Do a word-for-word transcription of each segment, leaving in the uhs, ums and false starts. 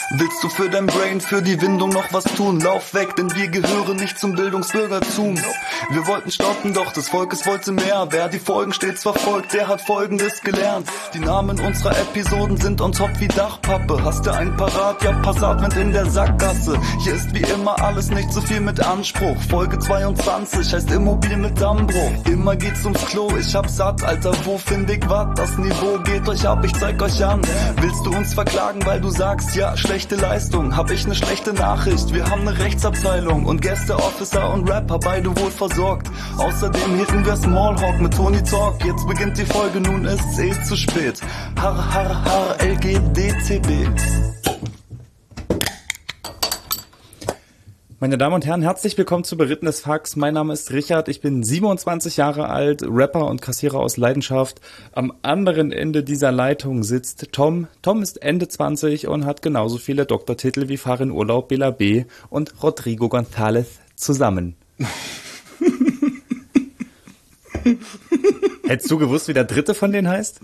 Willst du für dein Brain, für die Windung noch was tun? Lauf weg, denn wir gehören nicht zum Bildungsbürgertum. Wir wollten stoppen, doch des Volkes wollte mehr. Wer die Folgen stets verfolgt, der hat Folgendes gelernt. Die Namen unserer Episoden sind on top wie Dachpappe. Hast du ein parat? Ja, Passatwind in der Sackgasse. Hier ist wie immer alles nicht so viel mit Anspruch. Folge zweiundzwanzig heißt Immobil mit Dammbruch. Immer geht's ums Klo, ich hab satt, Alter, wo find ich wat? Das Niveau geht euch ab, ich zeig euch an. Willst du uns verklagen, weil du sagst, ja, schlechte Leistung? Hab ich ne schlechte Nachricht, wir haben ne Rechtsabteilung und Gäste, Officer und Rapper, beide wohl versorgt. Außerdem hielten wir Smallhawk mit Tony Talk. Jetzt beginnt die Folge, nun ist's eh zu spät. Har, har, har, L G D T B. Meine Damen und Herren, herzlich willkommen zu Berittenes Fax. Mein Name ist Richard, ich bin siebenundzwanzig Jahre alt, Rapper und Kassierer aus Leidenschaft. Am anderen Ende dieser Leitung sitzt Tom. Tom ist Ende zwanzig und hat genauso viele Doktortitel wie Fahr in Urlaub, Bela B. und Rodrigo González zusammen. Hättest du gewusst, wie der dritte von denen heißt?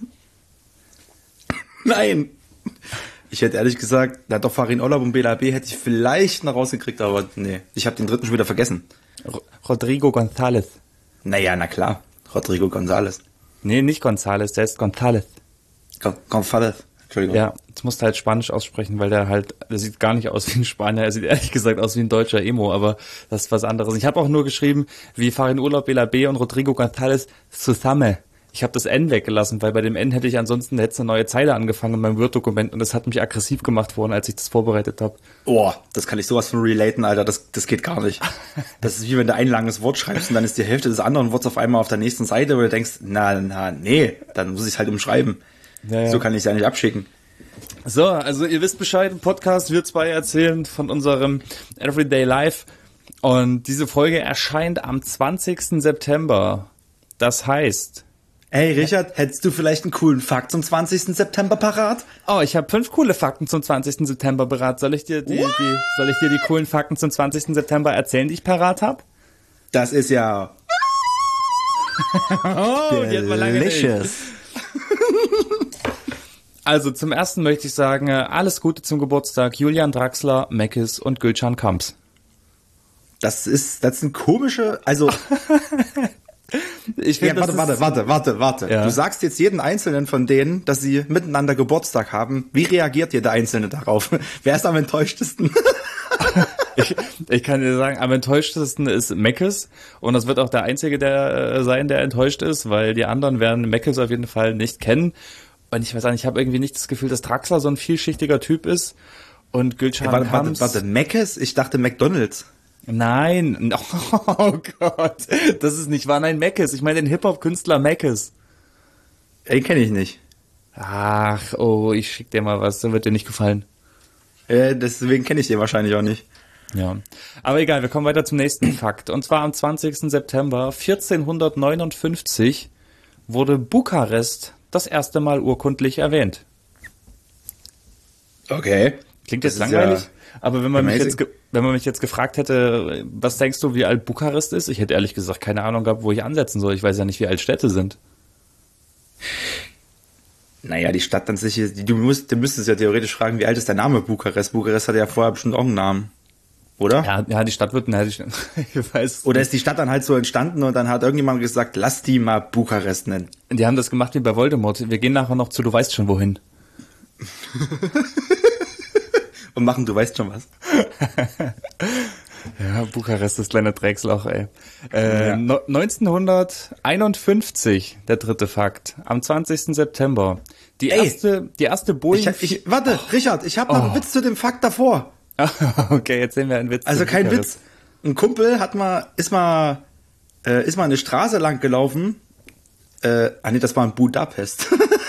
Nein. Ich hätte ehrlich gesagt, na doch, Farin Urlaub und Bela B hätte ich vielleicht noch rausgekriegt, aber nee, ich habe den dritten schon wieder vergessen. R- Rodrigo González. Naja, na klar, Rodrigo González. Nee, nicht González, der ist González. Go- González, Entschuldigung. Ja, jetzt musst du halt Spanisch aussprechen, weil der halt, der sieht gar nicht aus wie ein Spanier, er sieht ehrlich gesagt aus wie ein deutscher Emo, aber das ist was anderes. Ich habe auch nur geschrieben, wie Farin Urlaub, Bela B und Rodrigo González zusammen. Ich habe das N weggelassen, weil bei dem N hätte ich ansonsten jetzt eine neue Zeile angefangen in meinem Word-Dokument und das hat mich aggressiv gemacht worden, als ich das vorbereitet habe. Oh, das kann ich sowas von relaten, Alter, das, das geht gar nicht. Das ist wie wenn du ein langes Wort schreibst und dann ist die Hälfte des anderen Wortes auf einmal auf der nächsten Seite, wo du denkst, na, na, nee, dann muss ich es halt umschreiben. Ja, ja. So kann ich es ja nicht abschicken. So, also ihr wisst Bescheid, im Podcast, wir zwei erzählen von unserem Everyday Life und diese Folge erscheint am zwanzigsten September. Das heißt... Hey Richard, hättest du vielleicht einen coolen Fakt zum zwanzigsten September parat? Oh, ich habe fünf coole Fakten zum zwanzigsten September parat. Soll ich dir die, die, soll ich dir die coolen Fakten zum zwanzigsten September erzählen, die ich parat habe? Das ist ja... oh, die hat man lange nicht. Also zum ersten möchte ich sagen, alles Gute zum Geburtstag Julian Draxler, Meckes und Gülcan Kamps. Das ist, das sind komische, also... Ich find, ja, warte, warte, warte, warte, warte. Ja. Du sagst jetzt jeden Einzelnen von denen, dass sie miteinander Geburtstag haben. Wie reagiert jeder Einzelne darauf? Wer ist am enttäuschtesten? ich, ich kann dir sagen, am enttäuschtesten ist Meckes. Und das wird auch der Einzige der äh, sein, der enttäuscht ist, weil die anderen werden Meckes auf jeden Fall nicht kennen. Und ich weiß nicht, ich habe irgendwie nicht das Gefühl, dass Draxler so ein vielschichtiger Typ ist. Und Gülcan hey, warte, Kamps... Warte, warte, Meckes? Ich dachte McDonald's. Nein, oh Gott, das ist nicht wahr, nein, Meckes, ich meine den Hip-Hop-Künstler Meckes. Den kenne ich nicht. Ach, oh, ich schick dir mal was, der wird dir nicht gefallen. Äh, deswegen kenne ich den wahrscheinlich auch nicht. Ja, aber egal, wir kommen weiter zum nächsten Fakt. Und zwar am zwanzigsten September vierzehnhundertneunundfünfzig wurde Bukarest das erste Mal urkundlich erwähnt. Okay. Klingt jetzt langweilig? Ja aber wenn man mich jetzt, ge- wenn man mich jetzt gefragt hätte, was denkst du, wie alt Bukarest ist? Ich hätte ehrlich gesagt keine Ahnung gehabt, wo ich ansetzen soll. Ich weiß ja nicht, wie alt Städte sind. Naja, die Stadt an sich, du, musst, du müsstest ja theoretisch fragen, wie alt ist der Name Bukarest? Bukarest hatte ja vorher bestimmt auch einen Namen, oder? Ja, ja, die Stadt wird, na, ich weiß. Oder ist die Stadt dann halt so entstanden und dann hat irgendjemand gesagt, lass die mal Bukarest nennen. Die haben das gemacht wie bei Voldemort. Wir gehen nachher noch zu, du weißt schon wohin. Und machen, du weißt schon was. Ja, Bukarest ist kleiner Drecksloch, ey. Äh, ja. no, neunzehnhunderteinundfünfzig, der dritte Fakt, am zwanzigsten September. Die ey, erste, die erste Boeing... Ich, ich, warte, oh. Richard, ich habe noch oh. einen Witz zu dem Fakt davor. Okay, jetzt sehen wir einen Witz. Also kein Witz. Ein Kumpel hat mal, ist mal, äh, ist mal eine Straße lang gelaufen. Äh, ah nee, das war in Budapest.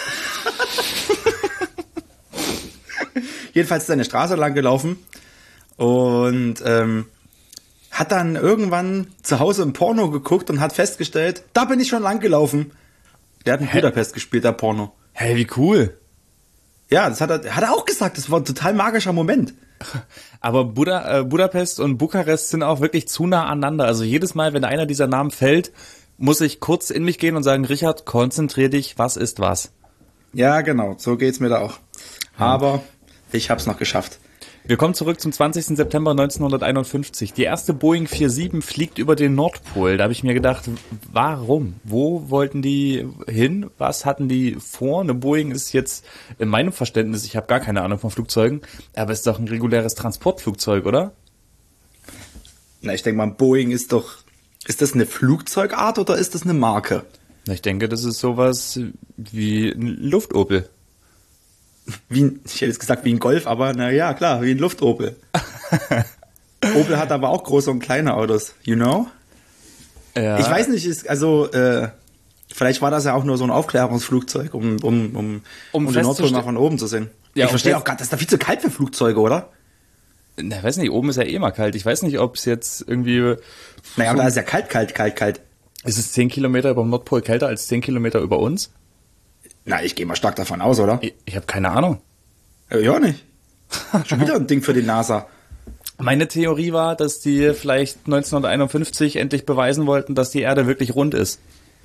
Jedenfalls ist er eine Straße lang gelaufen und ähm, hat dann irgendwann zu Hause im Porno geguckt und hat festgestellt, da bin ich schon lang gelaufen. Der hat in Hä? Budapest gespielt, der Porno. Hey, wie cool. Ja, das hat er, hat er auch gesagt, das war ein total magischer Moment. Aber Buda, äh, Budapest und Bukarest sind auch wirklich zu nah aneinander. Also jedes Mal, wenn einer dieser Namen fällt, muss ich kurz in mich gehen und sagen, Richard, konzentrier dich, was ist was? Ja, genau, so geht's mir da auch. Aber ich hab's noch geschafft. Wir kommen zurück zum zwanzigsten September neunzehnhunderteinundfünfzig. Die erste Boeing vier sieben fliegt über den Nordpol. Da habe ich mir gedacht, warum? Wo wollten die hin? Was hatten die vor? Eine Boeing ist jetzt, in meinem Verständnis, ich habe gar keine Ahnung von Flugzeugen, aber es ist doch ein reguläres Transportflugzeug, oder? Na, ich denke mal, Boeing ist doch, ist das eine Flugzeugart oder ist das eine Marke? Na, ich denke, das ist sowas wie ein Luftopel. Wie ein, ich hätte jetzt gesagt wie ein Golf, aber na ja, klar, wie ein Luftopel. Opel hat aber auch große und kleine Autos, you know? Ja. Ich weiß nicht, ist, also äh, vielleicht war das ja auch nur so ein Aufklärungsflugzeug, um, um, um, um, um den Nordpol mal von oben zu sehen. Ja, ich verstehe auch gar, das ist da viel zu kalt für Flugzeuge, oder? Na, weiß nicht, oben ist ja eh mal kalt. Ich weiß nicht, ob es jetzt irgendwie... Naja, aber da ist ja kalt, kalt, kalt, kalt. Ist es zehn Kilometer über dem Nordpol kälter als zehn Kilometer über uns? Na, ich gehe mal stark davon aus, oder? Ich, ich habe keine Ahnung. Äh, ja, nicht. Schon wieder ein Ding für die NASA. Meine Theorie war, dass die vielleicht neunzehnhunderteinundfünfzig endlich beweisen wollten, dass die Erde wirklich rund ist.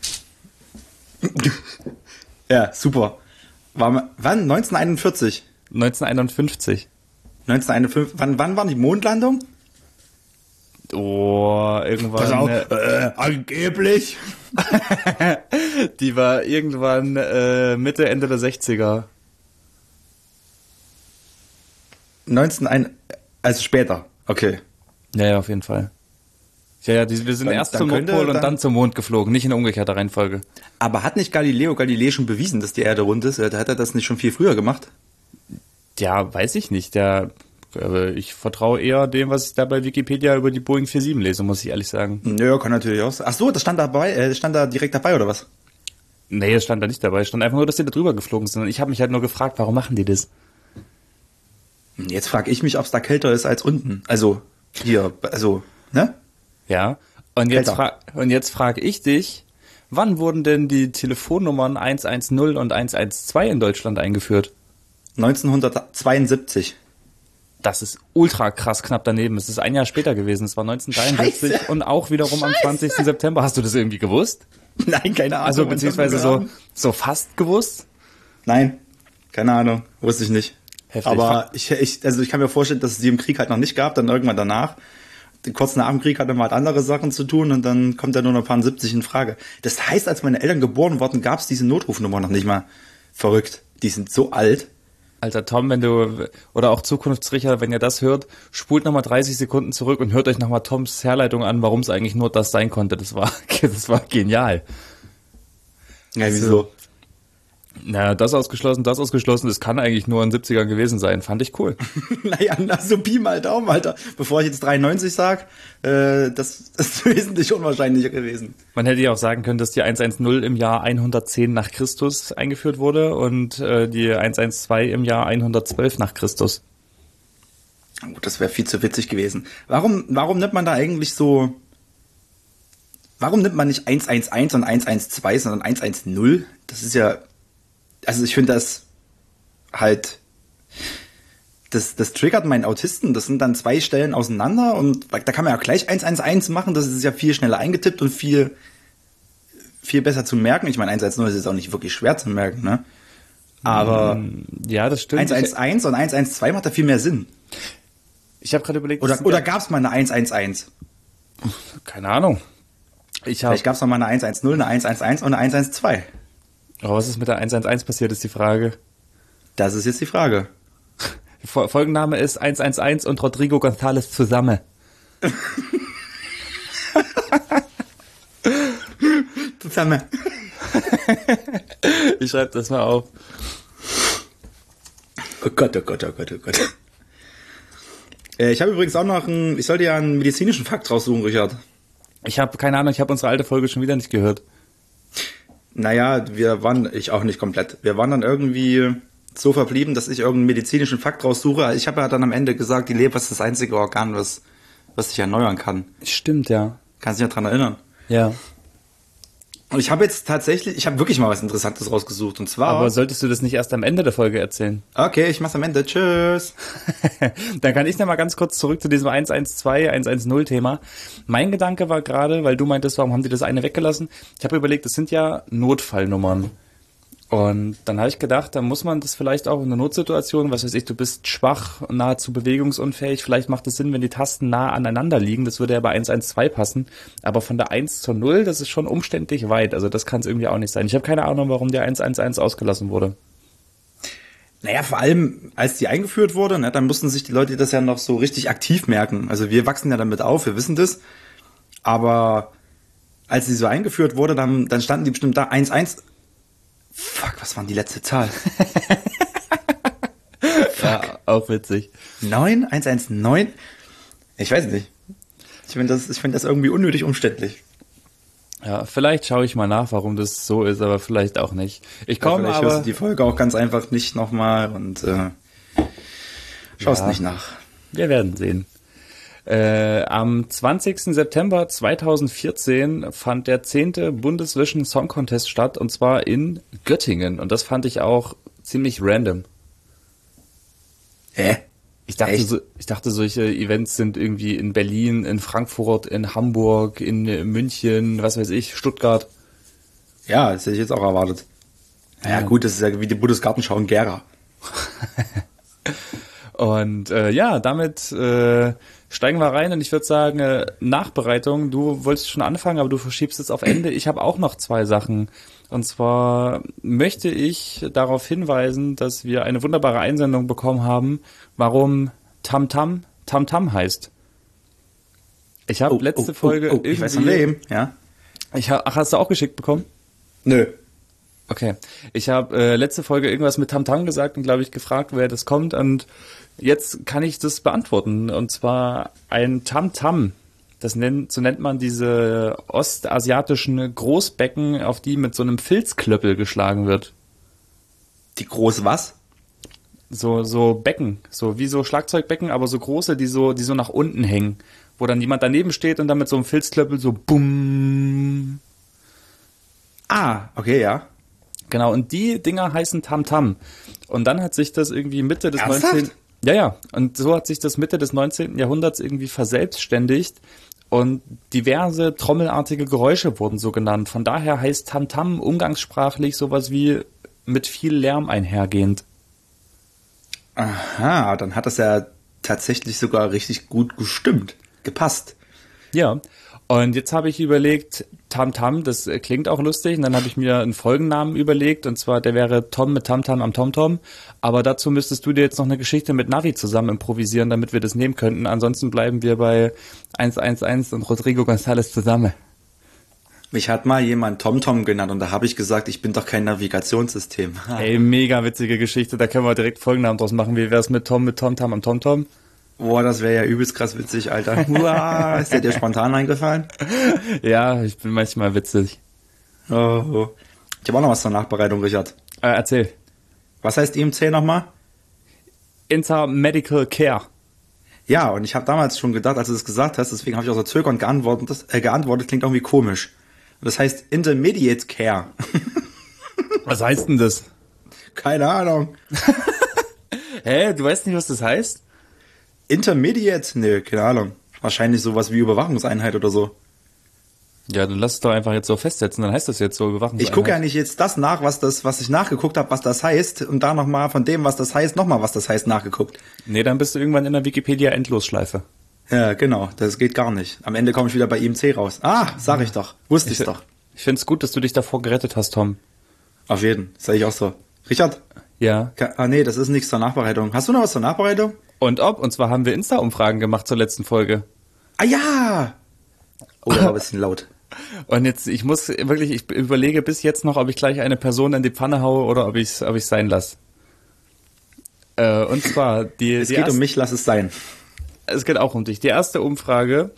Ja, super. War, wann? neunzehnhunderteinundvierzig? neunzehnhunderteinundfünfzig. neunzehnhunderteinundfünfzig. Wann, wann war die Mondlandung? Oh, irgendwann... Pass auf, äh, angeblich. Die war irgendwann äh, Mitte, Ende der sechziger. neunzehnhunderteins, also später, okay. Ja, ja, auf jeden Fall. Ja, ja, die, wir sind Dann- erst dann zum könnte Nordpol und dann- dann zum Mond geflogen, nicht in umgekehrter Reihenfolge. Aber hat nicht Galileo Galilei schon bewiesen, dass die Erde rund ist? Hat er das nicht schon viel früher gemacht? Ja, weiß ich nicht. Der, aber ich vertraue eher dem, was ich da bei Wikipedia über die Boeing vier sieben lese, muss ich ehrlich sagen. Ja, kann natürlich auch sein. Ach so, das stand dabei, äh, stand da direkt dabei, oder was? Nee, es stand da nicht dabei. Es stand einfach nur, dass die da drüber geflogen sind. Und ich habe mich halt nur gefragt, warum machen die das? Jetzt frage ich mich, ob es da kälter ist als unten. Also, hier, also, ne? Ja. Und jetzt, Kälter. fra und jetzt frage ich dich, wann wurden denn die Telefonnummern hundertzehn und hundertzwölf in Deutschland eingeführt? neunzehnhundertzweiundsiebzig. Das ist ultra krass knapp daneben. Es ist ein Jahr später gewesen. Es war neunzehnhundertdreiundsiebzig Scheiße. und auch wiederum am zwanzigsten September. Hast du das irgendwie gewusst? Nein, keine Ahnung. Also beziehungsweise so, so fast gewusst? Nein, keine Ahnung, wusste ich nicht. Heftig. Aber ich, ich, also ich kann mir vorstellen, dass es die im Krieg halt noch nicht gab, dann irgendwann danach. Kurz nach dem Krieg hat er mal andere Sachen zu tun und dann kommt er nur noch siebzig in Frage. Das heißt, als meine Eltern geboren wurden, gab es diese Notrufnummer noch nicht mal. Verrückt. Die sind so alt. Alter Tom, wenn du, oder auch Zukunftsrichter, wenn ihr das hört, spult nochmal dreißig Sekunden zurück und hört euch nochmal Toms Herleitung an, warum es eigentlich nur das sein konnte. Das war, das war genial. Ja, wieso? Na, das ausgeschlossen, das ausgeschlossen, das kann eigentlich nur in den siebzigern gewesen sein. Fand ich cool. Naja, na, so Pi mal Daumen, Alter. Bevor ich jetzt dreiundneunzig sag, äh, das, das ist wesentlich unwahrscheinlicher gewesen. Man hätte ja auch sagen können, dass die hundertzehn im Jahr hundertzehn nach Christus eingeführt wurde und äh, die hundertzwölf im Jahr hundertzwölf nach Christus. Gut, das wäre viel zu witzig gewesen. Warum, warum nimmt man da eigentlich so, warum nimmt man nicht hundertzelf und hundertzwölf, sondern hundertzehn? Das ist ja, also ich finde das halt, das, das triggert meinen Autisten. Das sind dann zwei Stellen auseinander und da kann man ja gleich hundertelf machen. Das ist ja viel schneller eingetippt und viel, viel besser zu merken. Ich meine, hundertzehn ist jetzt auch nicht wirklich schwer zu merken, ne? Aber Ja, das stimmt. hundertelf und hundertzwölf macht da viel mehr Sinn. Ich habe gerade überlegt, Oder, das sind oder ja- gab es mal eine hundertelf? keine Ahnung. Ich habe Vielleicht gab es noch mal eine hundertzehn, eine hundertelf und eine hundertzwölf. Aber was ist mit der hundertelf passiert, ist die Frage. Das ist jetzt die Frage. Fol- Folgenname ist hundertelf und Rodrigo González zusammen. Zusammen. Ich schreibe das mal auf. Oh Gott, oh Gott, oh Gott, oh Gott. Äh, ich habe übrigens auch noch einen, ich sollte ja einen medizinischen Fakt raussuchen, Richard. Ich habe keine Ahnung, ich habe unsere alte Folge schon wieder nicht gehört. Naja, wir waren, ich auch nicht komplett. Wir waren dann irgendwie so verblieben, dass ich irgendeinen medizinischen Fakt raussuche. Ich habe ja dann am Ende gesagt, die Leber ist das einzige Organ, was, was sich erneuern kann. Stimmt, ja. Kannst dich ja dran erinnern. Ja. Und ich habe jetzt tatsächlich, ich habe wirklich mal was Interessantes rausgesucht. Und zwar, Aber solltest du das nicht erst am Ende der Folge erzählen? okay, ich mach's am Ende. Tschüss. Dann kann ich noch mal ganz kurz zurück zu diesem hundertzwölf, hundertzehn Thema. Mein Gedanke war gerade, weil du meintest, warum haben die das eine weggelassen? Ich habe überlegt, das sind ja Notfallnummern. Und dann habe ich gedacht, da muss man das vielleicht auch in einer Notsituation, was weiß ich, du bist schwach, nahezu bewegungsunfähig, vielleicht macht es Sinn, wenn die Tasten nah aneinander liegen, das würde ja bei eins eins zwei passen, aber von der eins zur null, das ist schon umständlich weit, also das kann es irgendwie auch nicht sein. Ich habe keine Ahnung, warum der eins eins eins ausgelassen wurde. Naja, vor allem, als die eingeführt wurde, ne, dann mussten sich die Leute das ja noch so richtig aktiv merken. Also wir wachsen ja damit auf, wir wissen das, aber als sie so eingeführt wurde, dann, dann standen die bestimmt da eins eins. Fuck, was war die letzte Zahl? Ja, auch witzig. neun? eins eins neun? Ich weiß nicht. Ich finde das, ich finde das irgendwie unnötig umständlich. Ja, vielleicht schaue ich mal nach, warum das so ist, aber vielleicht auch nicht. Ich komme ja, vielleicht aber... hörst du die Folge auch ganz einfach nicht nochmal und äh, schaust ja, nicht nach. Wir werden sehen. Äh, am zwanzigsten September zweitausendvierzehn fand der zehnte Bundesvision Song Contest statt, und zwar in Göttingen. Und das fand ich auch ziemlich random. Hä? Ich dachte, so, ich dachte, solche Events sind irgendwie in Berlin, in Frankfurt, in Hamburg, in München, was weiß ich, Stuttgart. Ja, das hätte ich jetzt auch erwartet. Naja, Ja. gut, das ist ja wie die Bundesgartenschau in Gera. Und äh, ja, damit äh, steigen wir rein, und ich würde sagen, äh, Nachbereitung, du wolltest schon anfangen, aber du verschiebst es auf Ende. Ich habe auch noch zwei Sachen. Und zwar möchte ich darauf hinweisen, dass wir eine wunderbare Einsendung bekommen haben, warum Tamtam Tamtam heißt. Ich habe Oh, letzte oh, Folge oh, oh, ich weiß von wem, ja. Ich hab, ach, hast du auch geschickt bekommen? Nö. Okay. Ich habe äh, letzte Folge irgendwas mit Tamtam gesagt und, glaube ich, gefragt, wer das kommt. Und jetzt kann ich das beantworten. Und zwar ein Tamtam. Das nennt, so nennt man diese ostasiatischen Großbecken, auf die mit so einem Filzklöppel geschlagen wird. Die große was? So, so Becken, so wie so Schlagzeugbecken, aber so große, die so, die so nach unten hängen, wo dann jemand daneben steht und dann mit so einem Filzklöppel so bumm. Ah, okay, ja. Genau, und die Dinger heißen Tamtam. Und dann hat sich das irgendwie Mitte des Ernsthaft? neunzehnten. Ja, ja. Und so hat sich das Mitte des neunzehnten Jahrhunderts irgendwie verselbstständigt. Und diverse trommelartige Geräusche wurden so genannt. Von daher heißt Tamtam umgangssprachlich sowas wie mit viel Lärm einhergehend. Aha, dann hat das ja tatsächlich sogar richtig gut gestimmt, gepasst. Ja. Und jetzt habe ich überlegt, Tamtam, das äh, klingt auch lustig. Und dann habe ich mir einen Folgennamen überlegt. Und zwar, der wäre Tom mit Tamtam am TomTom. Aber dazu müsstest du dir jetzt noch eine Geschichte mit Navi zusammen improvisieren, damit wir das nehmen könnten. Ansonsten bleiben wir bei eins eins eins und Rodrigo González zusammen. Mich hat mal jemand TomTom genannt und da habe ich gesagt, ich bin doch kein Navigationssystem. Ey, mega witzige Geschichte. Da können wir direkt Folgennamen draus machen. Wie wär's mit Tom mit TomTam am TomTom? Boah, das wäre ja übelst krass witzig, Alter. Uah, ist der dir spontan eingefallen? Ja, ich bin manchmal witzig. Oh, oh. Ich habe auch noch was zur Nachbereitung, Richard. Äh, erzähl. Was heißt I M C nochmal? Inter Medical Care. Ja, und ich habe damals schon gedacht, als du das gesagt hast, deswegen habe ich auch so zögernd geantwortet, das, äh, geantwortet, klingt irgendwie komisch. Und das heißt Intermediate Care. Was heißt denn das? Keine Ahnung. Hä, du weißt nicht, was das heißt? Intermediate? Nee, keine Ahnung. Wahrscheinlich sowas wie Überwachungseinheit oder so. Ja, dann lass es doch einfach jetzt so festsetzen, dann heißt das jetzt so Überwachungseinheit. Ich gucke ja nicht jetzt das nach, was das, was ich nachgeguckt habe, was das heißt, und da nochmal von dem, was das heißt, nochmal, was das heißt, nachgeguckt. Nee, dann bist du irgendwann in der Wikipedia-Endlosschleife. Ja, genau, das geht gar nicht. Am Ende komme ich wieder bei I M C raus. Ah, sag ich doch. Wusste ich's Ich, doch. ich find's gut, dass du dich davor gerettet hast, Tom. Auf jeden, sag ich auch so. Richard? Ja. Ka- Ah, nee, das ist nichts zur Nachbereitung. Hast du noch was zur Nachbereitung? Und ob, und zwar haben wir Insta-Umfragen gemacht zur letzten Folge. Ah, ja! Oh, das war ein bisschen laut. Und jetzt, ich muss wirklich, ich überlege bis jetzt noch, ob ich gleich eine Person in die Pfanne haue oder ob ich ob ich sein lasse. Äh, und zwar, die, Es die geht erste, um mich, lass es sein. Es geht auch um dich. Die erste Umfrage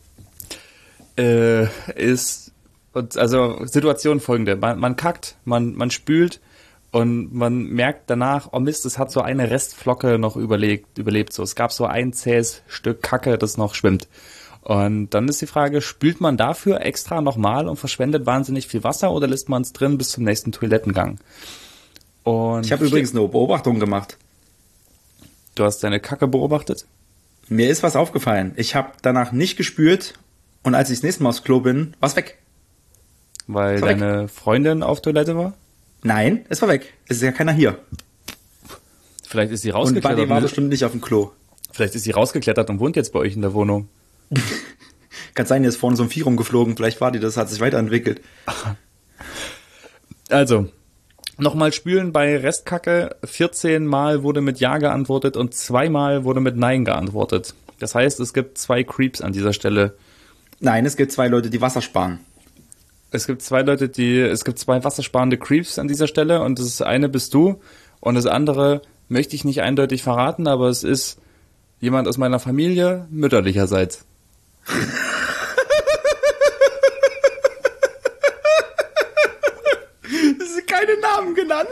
äh, ist, und also Situation folgende. Man, man kackt, man, man spült und man merkt danach, oh Mist, es hat so eine Restflocke noch überlebt, überlebt. So, es gab so ein zähes Stück Kacke, das noch schwimmt. Und dann ist die Frage, spült man dafür extra nochmal und verschwendet wahnsinnig viel Wasser oder lässt man es drin bis zum nächsten Toilettengang? Und Ich habe übrigens eine Beobachtung gemacht. Du hast deine Kacke beobachtet? Mir ist was aufgefallen. Ich habe danach nicht gespürt und als ich das nächste Mal aufs Klo bin, war's weg. Weil Ist weg. deine Freundin auf Toilette war? Nein, es war weg. Es ist ja keiner hier. Vielleicht ist sie Und rausgeklettert. Buddy war und- bestimmt nicht auf dem Klo. Vielleicht ist sie rausgeklettert und wohnt jetzt bei euch in der Wohnung. Kann sein, die ist vorne so ein Vieh rumgeflogen. Vielleicht war die, das hat sich weiterentwickelt. Also, nochmal spülen bei Restkacke. vierzehn Mal wurde mit Ja geantwortet und zweimal wurde mit Nein geantwortet. Das heißt, es gibt zwei Creeps an dieser Stelle. Nein, es gibt zwei Leute, die Wasser sparen. Es gibt zwei Leute, die, es gibt zwei wassersparende Creeps an dieser Stelle und das eine bist du und das andere möchte ich nicht eindeutig verraten, aber es ist jemand aus meiner Familie, mütterlicherseits. Es sind keine Namen genannt.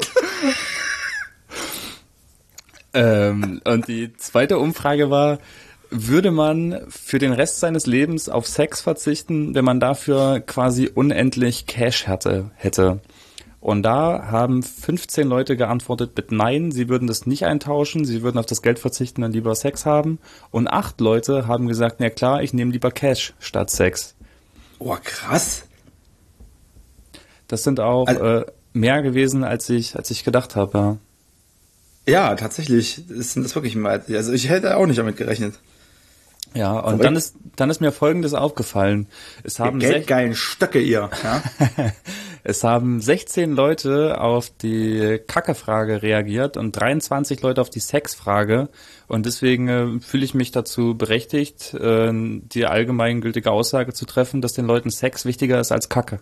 Ähm, und die zweite Umfrage war, würde man für den Rest seines Lebens auf Sex verzichten, wenn man dafür quasi unendlich Cash hatte, hätte? Und da haben fünfzehn Leute geantwortet mit Nein, sie würden das nicht eintauschen, sie würden auf das Geld verzichten und lieber Sex haben. Und acht Leute haben gesagt, na klar, ich nehme lieber Cash statt Sex. Oh, krass. Das sind auch Also- äh, mehr gewesen, als ich, als ich gedacht habe. Ja. Ja, tatsächlich ist das wirklich mal. Also ich hätte auch nicht damit gerechnet. Ja, und Verrückt. dann ist dann ist mir Folgendes aufgefallen. Es haben sech- Geldgeilen Stöcke ihr. Ja? Es haben sechzehn Leute auf die Kacke-Frage reagiert und dreiundzwanzig Leute auf die Sex-Frage. Und deswegen äh, fühle ich mich dazu berechtigt, äh, die allgemeingültige Aussage zu treffen, dass den Leuten Sex wichtiger ist als Kacke.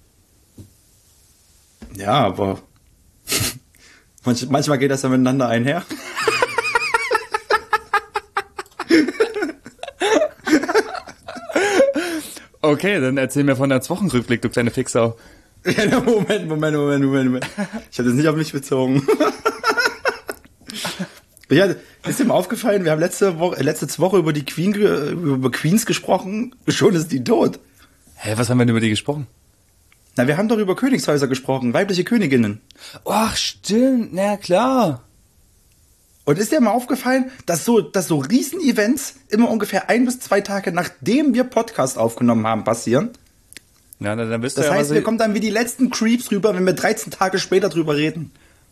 Ja, aber manch, manchmal geht das ja miteinander einher. Okay, dann erzähl mir von deinem Wochenrückblick, du kleine Fixau. Ja, Moment, Moment, Moment, Moment, Moment. Ich habe das nicht auf mich bezogen. Ja, ist dir mal aufgefallen, wir haben letzte Woche, letzte Woche über die Queen, ge- über Queens gesprochen, schon ist die tot. Hä, was haben wir denn über die gesprochen? Na, wir haben doch über Königshäuser gesprochen, weibliche Königinnen. Ach, stimmt, na klar. Und ist dir mal aufgefallen, dass so, dass so Riesen-Events immer ungefähr ein bis zwei Tage nachdem wir Podcast aufgenommen haben passieren? Ja, dann, dann bist Das du ja heißt, was wir kommen dann wie die letzten Creeps rüber, wenn wir dreizehn Tage später drüber reden.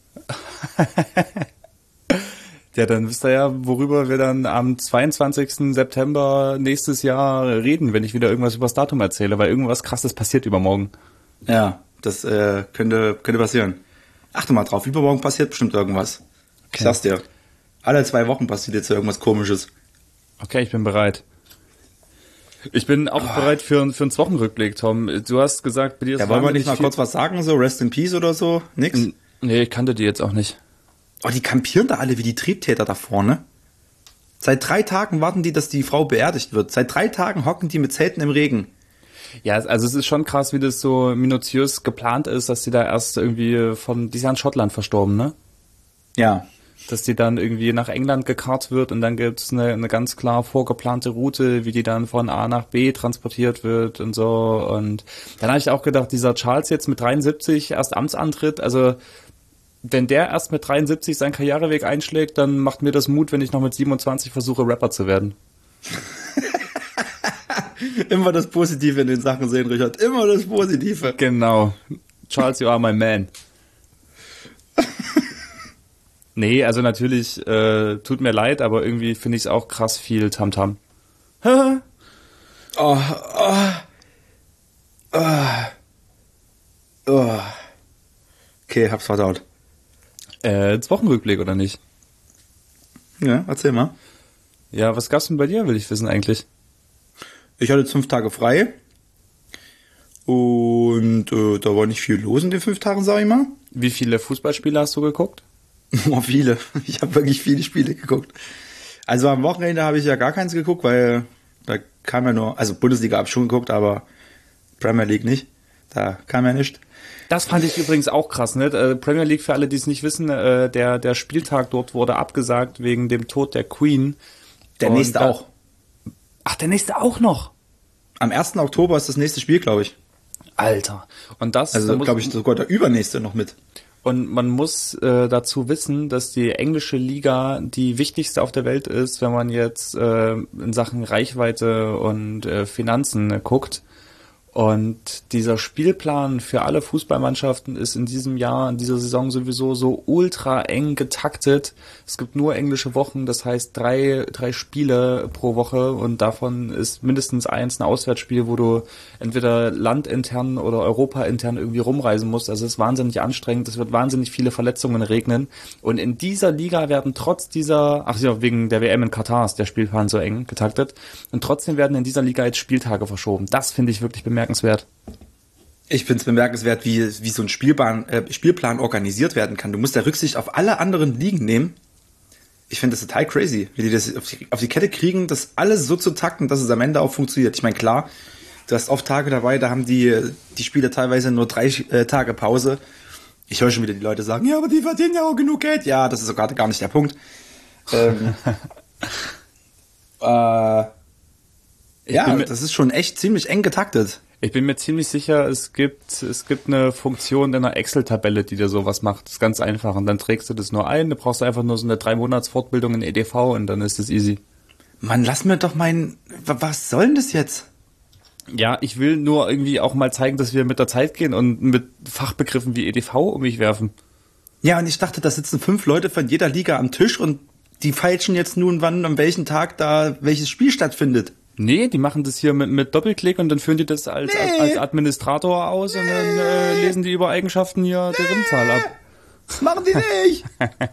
Ja, dann wisst ihr ja, worüber wir dann am zweiundzwanzigsten September nächstes Jahr reden, wenn ich wieder irgendwas über das Datum erzähle, weil irgendwas Krasses passiert übermorgen. Ja, das äh, könnte, könnte passieren. Achte mal drauf, übermorgen passiert bestimmt irgendwas. Ich Okay. sag's dir. Alle zwei Wochen passiert jetzt irgendwas Komisches. Okay, ich bin bereit. Ich bin auch bereit für, für einen Wochenrückblick, Tom. Du hast gesagt, bei dir ist Ja, wollen wir nicht wahnsinnig mal kurz was sagen, so Rest in Peace oder so? Nix? viel- Nee, ich kannte die jetzt auch nicht. Oh, die kampieren da alle wie die Triebtäter da vorne. Seit drei Tagen warten die, dass die Frau beerdigt wird. Seit drei Tagen hocken die mit Zelten im Regen. Ja, also es ist schon krass, wie das so minutiös geplant ist, dass die da erst irgendwie von, die ist ja in Schottland verstorben, ne? Ja. Dass die dann irgendwie nach England gekarrt wird und dann gibt's eine, eine ganz klar vorgeplante Route, wie die dann von A nach B transportiert wird und so. Und dann habe ich auch gedacht, dieser Charles jetzt mit dreiundsiebzig erst Amtsantritt, also wenn der erst mit dreiundsiebzig seinen Karriereweg einschlägt, dann macht mir das Mut, wenn ich noch mit siebenundzwanzig versuche, Rapper zu werden. Immer das Positive in den Sachen sehen, Richard. Immer das Positive. Genau. Charles, you are my man. Nee, also natürlich, äh, tut mir leid, aber irgendwie finde ich es auch krass viel Tamtam. Oh, oh, oh, oh. Okay, hab's verdaut. Äh, jetzt Wochenrückblick, oder nicht? Ja, erzähl mal. Ja, was gab's denn bei dir, will ich wissen eigentlich? Ich hatte jetzt fünf Tage frei. Und äh, da war nicht viel los in den fünf Tagen, sag ich mal. Wie viele Fußballspiele hast du geguckt? Oh, viele. Ich habe wirklich viele Spiele geguckt. Also am Wochenende habe ich ja gar keins geguckt, weil da kam ja nur, also Bundesliga habe ich schon geguckt, aber Premier League nicht. Da kam ja nichts. Das fand ich übrigens auch krass, ne? Äh, Premier League, für alle, die es nicht wissen, äh, der, der Spieltag dort wurde abgesagt wegen dem Tod der Queen. Der Und nächste da- auch. Ach, der nächste auch noch? Am ersten Oktober ist das nächste Spiel, glaube ich. Alter. Und das, da Also muss- glaube ich sogar der übernächste noch mit. Und man muss äh, dazu wissen, dass die englische Liga die wichtigste auf der Welt ist, wenn man jetzt äh, in Sachen Reichweite und äh, Finanzen äh, guckt. Und dieser Spielplan für alle Fußballmannschaften ist in diesem Jahr, in dieser Saison sowieso so ultra eng getaktet. Es gibt nur englische Wochen, das heißt drei, drei Spiele pro Woche und davon ist mindestens eins ein Auswärtsspiel, wo du entweder landintern oder europaintern irgendwie rumreisen musst. Also es ist wahnsinnig anstrengend, es wird wahnsinnig viele Verletzungen regnen. Und in dieser Liga werden trotz dieser, ach ja, wegen der W M in Katar ist der Spielplan so eng getaktet. Und trotzdem werden in dieser Liga jetzt Spieltage verschoben. Das finde ich wirklich bemerkenswert. Ich finde es bemerkenswert, wie, wie so ein Spielplan, äh, Spielplan organisiert werden kann. Du musst da Rücksicht auf alle anderen Ligen nehmen. Ich finde das total crazy, wie die das auf die, auf die Kette kriegen, das alles so zu takten, dass es am Ende auch funktioniert. Ich meine, klar, du hast oft Tage dabei, da haben die, die Spieler teilweise nur drei äh, Tage Pause. Ich höre schon wieder die Leute sagen, ja, aber die verdienen ja auch genug Geld. Ja, das ist sogar gar nicht der Punkt. Ähm, äh, ja, das ist schon echt ziemlich eng getaktet. Ich bin mir ziemlich sicher, es gibt es gibt eine Funktion in einer Excel-Tabelle, die dir sowas macht. Das ist ganz einfach. Und dann trägst du das nur ein, du brauchst einfach nur so eine drei Monats Fortbildung in E D V und dann ist es easy. Mann, lass mir doch mein... Was soll denn das jetzt? Ja, ich will nur irgendwie auch mal zeigen, dass wir mit der Zeit gehen und mit Fachbegriffen wie E D V um mich werfen. Ja, und ich dachte, da sitzen fünf Leute von jeder Liga am Tisch und die feilschen jetzt nun, wann, an welchem Tag da welches Spiel stattfindet. Nee, die machen das hier mit, mit Doppelklick und dann führen die das als, nee. als, als Administrator aus nee. und dann äh, lesen die über Eigenschaften hier nee. der Rimzahl ab. Das machen die nicht!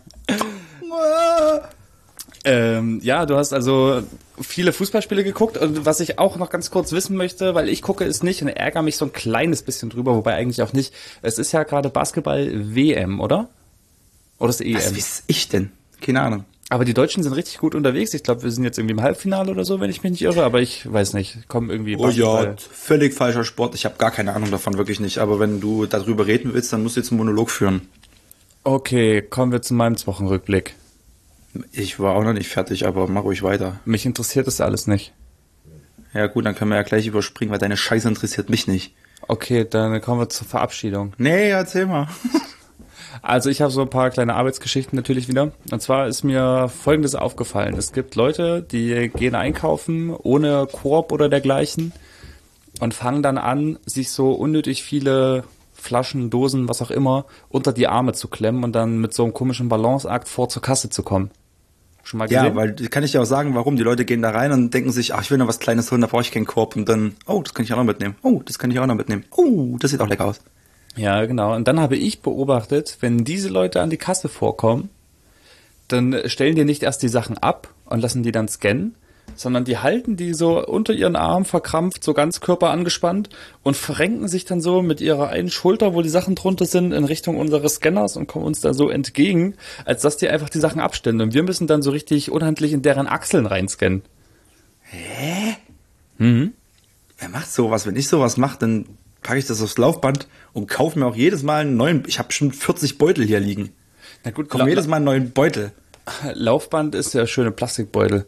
ähm, ja, du hast also viele Fußballspiele geguckt und was ich auch noch ganz kurz wissen möchte, weil ich gucke es nicht und ärgere mich so ein kleines bisschen drüber, wobei eigentlich auch nicht. Es ist ja gerade Basketball-W M, oder? Oder ist E M? Was weiß ich denn? Keine Ahnung. Aber die Deutschen sind richtig gut unterwegs. Ich glaube, wir sind jetzt irgendwie im Halbfinale oder so, wenn ich mich nicht irre. Aber ich weiß nicht. Kommen irgendwie Oh ja, völlig falscher Sport. Ich habe gar keine Ahnung davon, wirklich nicht. Aber wenn du darüber reden willst, dann musst du jetzt einen Monolog führen. Okay, kommen wir zu meinem Wochenrückblick. Ich war auch noch nicht fertig, aber mach ruhig weiter. Mich interessiert das alles nicht. Ja gut, dann können wir ja gleich überspringen, weil deine Scheiße interessiert mich nicht. Okay, dann kommen wir zur Verabschiedung. Nee, erzähl mal. Also ich habe so ein paar kleine Arbeitsgeschichten natürlich wieder. Und zwar ist mir Folgendes aufgefallen. Es gibt Leute, die gehen einkaufen ohne Korb oder dergleichen und fangen dann an, sich so unnötig viele Flaschen, Dosen, was auch immer, unter die Arme zu klemmen und dann mit so einem komischen Balanceakt vor zur Kasse zu kommen. Schon mal gesehen? Ja, weil kann ich dir auch sagen, warum. Die Leute gehen da rein und denken sich, ach, ich will noch was Kleines holen, da brauche ich keinen Korb. Und dann, oh, das kann ich auch noch mitnehmen. Oh, das kann ich auch noch mitnehmen. Oh, das sieht auch lecker aus. Ja, genau. Und dann habe ich beobachtet, wenn diese Leute an die Kasse vorkommen, dann stellen die nicht erst die Sachen ab und lassen die dann scannen, sondern die halten die so unter ihren Arm verkrampft, so ganz Körper angespannt und verrenken sich dann so mit ihrer einen Schulter, wo die Sachen drunter sind, in Richtung unseres Scanners und kommen uns da so entgegen, als dass die einfach die Sachen abstellen. Und wir müssen dann so richtig unhandlich in deren Achseln reinscannen. Hä? Mhm. Wer macht sowas? Wenn ich sowas mache, dann packe ich das aufs Laufband und kaufe mir auch jedes Mal einen neuen. Ich habe bestimmt vierzig Beutel hier liegen. Na gut, kaufe mir jedes Mal einen neuen Beutel. Laufband ist ja schöne Plastikbeutel.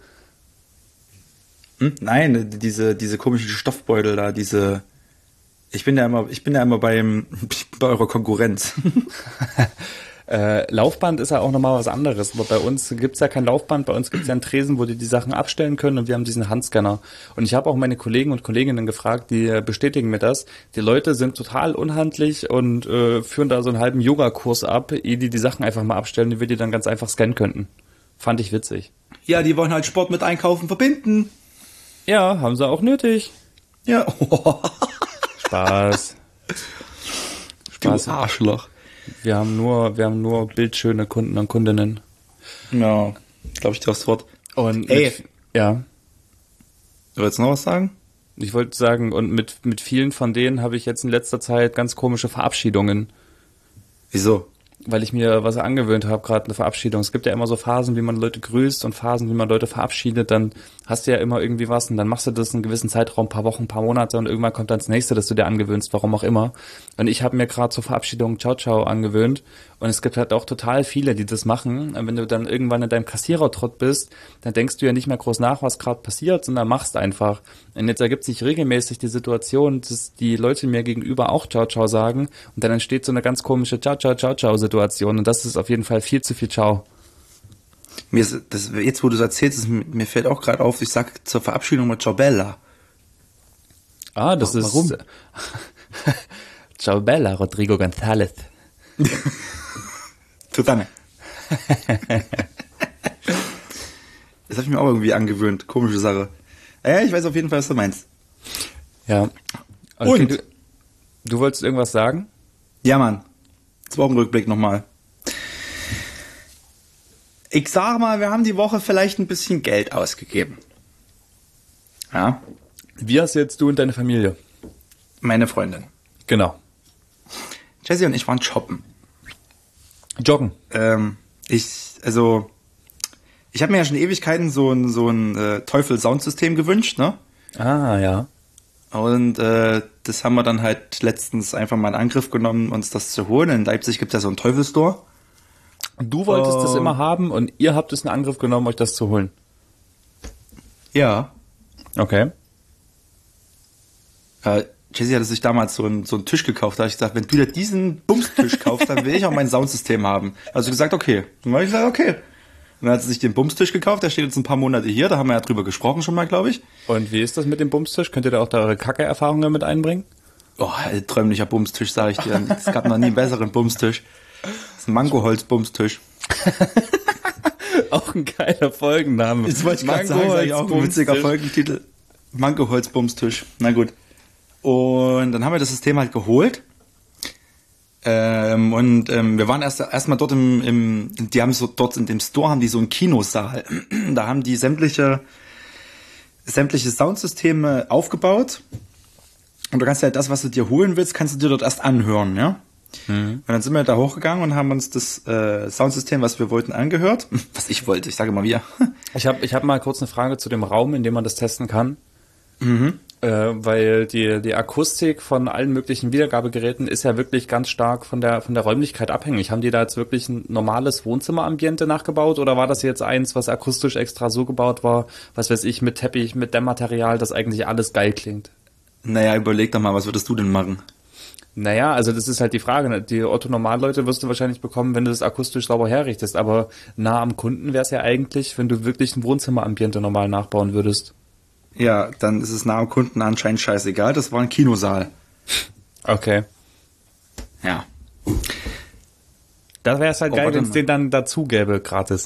Hm? Nein, diese diese komischen Stoffbeutel da, diese. Ich bin ja immer, ich bin ja immer beim bei eurer Konkurrenz. Äh, Laufband ist ja auch nochmal was anderes. Aber bei uns gibt's ja kein Laufband, bei uns gibt's ja einen Tresen, wo die die Sachen abstellen können und wir haben diesen Handscanner. Und ich habe auch meine Kollegen und Kolleginnen gefragt, die bestätigen mir das. Die Leute sind total unhandlich und äh, führen da so einen halben Yoga-Kurs ab, ehe die die Sachen einfach mal abstellen, die wir die dann ganz einfach scannen könnten. Fand ich witzig. Ja, die wollen halt Sport mit Einkaufen verbinden. Ja, haben sie auch nötig. Ja. Spaß. Spaß. Du Arschloch. Wir haben nur, wir haben nur bildschöne Kunden und Kundinnen. Ja, glaube ich dir aufs Wort. Und Ey. Mit, ja. Du willst noch was sagen? Ich wollte sagen, und mit, mit vielen von denen habe ich jetzt in letzter Zeit ganz komische Verabschiedungen. Wieso? Weil ich mir was angewöhnt habe, gerade eine Verabschiedung. Es gibt ja immer so Phasen, wie man Leute grüßt und Phasen, wie man Leute verabschiedet. Dann hast du ja immer irgendwie was und dann machst du das einen gewissen Zeitraum, ein paar Wochen, ein paar Monate und irgendwann kommt dann das nächste, das du dir angewöhnst, warum auch immer. Und ich habe mir gerade zur Verabschiedung Ciao Ciao angewöhnt und es gibt halt auch total viele, die das machen. Und wenn du dann irgendwann in deinem Kassierertrott bist, dann denkst du ja nicht mehr groß nach, was gerade passiert, sondern machst einfach. Und jetzt ergibt sich regelmäßig die Situation, dass die Leute mir gegenüber auch Ciao Ciao sagen und dann entsteht so eine ganz komische Ciao Ciao Ciao Ciao Situation und das ist auf jeden Fall viel zu viel Ciao. Mir ist das, jetzt wo du es erzählst, ist, mir fällt auch gerade auf, ich sag zur Verabschiedung mit Ciao Bella. Ah, das Warum? ist Ciao Bella, Rodrigo González. Zusammen. Das habe ich mir auch irgendwie angewöhnt. Komische Sache. Ja, ich weiß auf jeden Fall, was du meinst. Ja. Okay, Und? Du, du wolltest irgendwas sagen? Ja, Mann. Zwei Wochen Rückblick nochmal. Ich sag mal, wir haben die Woche vielleicht ein bisschen Geld ausgegeben. Ja, Wie hast jetzt du und deine Familie? meine Freundin. Genau. Jessie und ich waren shoppen. Joggen. Ähm, ich, also, ich habe mir ja schon Ewigkeiten so ein, so ein äh, Teufel-Soundsystem gewünscht, ne? Ah, ja. Und äh, das haben wir dann halt letztens einfach mal in Angriff genommen, uns das zu holen. In Leipzig gibt es ja so einen Teufel-Store. Du wolltest das Ähm. immer haben und ihr habt es in Angriff genommen, euch das zu holen. Ja. Okay. Äh, Jessie hatte sich damals so einen, so einen Tisch gekauft. Da habe ich gesagt, wenn du dir diesen Bumstisch kaufst, dann will ich auch mein Soundsystem haben. Also gesagt, okay. Dann habe ich gesagt, okay. Und dann hat sie sich den Bumstisch gekauft. Der steht jetzt ein paar Monate hier. Da haben wir ja drüber gesprochen schon mal, glaube ich. Und wie ist das mit dem Bumstisch? Könnt ihr da auch da eure Kacke-Erfahrungen mit einbringen? Oh, ein träumlicher Bumstisch, sage ich dir. Es gab noch nie einen besseren Bumstisch. Das ist ein Mangoholz-Bumstisch. Auch ein geiler Folgenname. Jetzt wollte ich gerade sagen, das ist eigentlich auch ein witziger Folgentitel. Mangoholz-Bumstisch. Na gut. Und dann haben wir das System halt geholt. Ähm, und ähm, wir waren erst erstmal dort im, im, die haben so dort in dem Store haben die so einen Kinosaal. Da haben die sämtliche sämtliche Soundsysteme aufgebaut. Und du kannst halt das, was du dir holen willst, kannst du dir dort erst anhören, ja? Mhm. Und dann sind wir da hochgegangen und haben uns das äh, Soundsystem, was wir wollten, angehört. Was ich wollte, ich sage mal wir. Ich habe ich hab mal kurz eine Frage zu dem Raum, in dem man das testen kann. Mhm. Äh, weil die, die Akustik von allen möglichen Wiedergabegeräten ist ja wirklich ganz stark von der, von der Räumlichkeit abhängig. Haben die da jetzt wirklich ein normales Wohnzimmerambiente nachgebaut oder war das jetzt eins, was akustisch extra so gebaut war, was weiß ich, mit Teppich, mit Dämmmaterial, dass eigentlich alles geil klingt? Naja, überleg doch mal, was würdest du denn machen? Naja, also das ist halt die Frage. Die Otto-Normalleute wirst du wahrscheinlich bekommen, wenn du das akustisch sauber herrichtest, aber nah am Kunden wäre es ja eigentlich, wenn du wirklich ein Wohnzimmerambiente normal nachbauen würdest. Ja, dann ist es nah am Kunden anscheinend scheißegal. Das war ein Kinosaal. Okay. Ja. Da wäre es halt Oh, geil, warte wenn es mal. den dann dazu gäbe, gratis.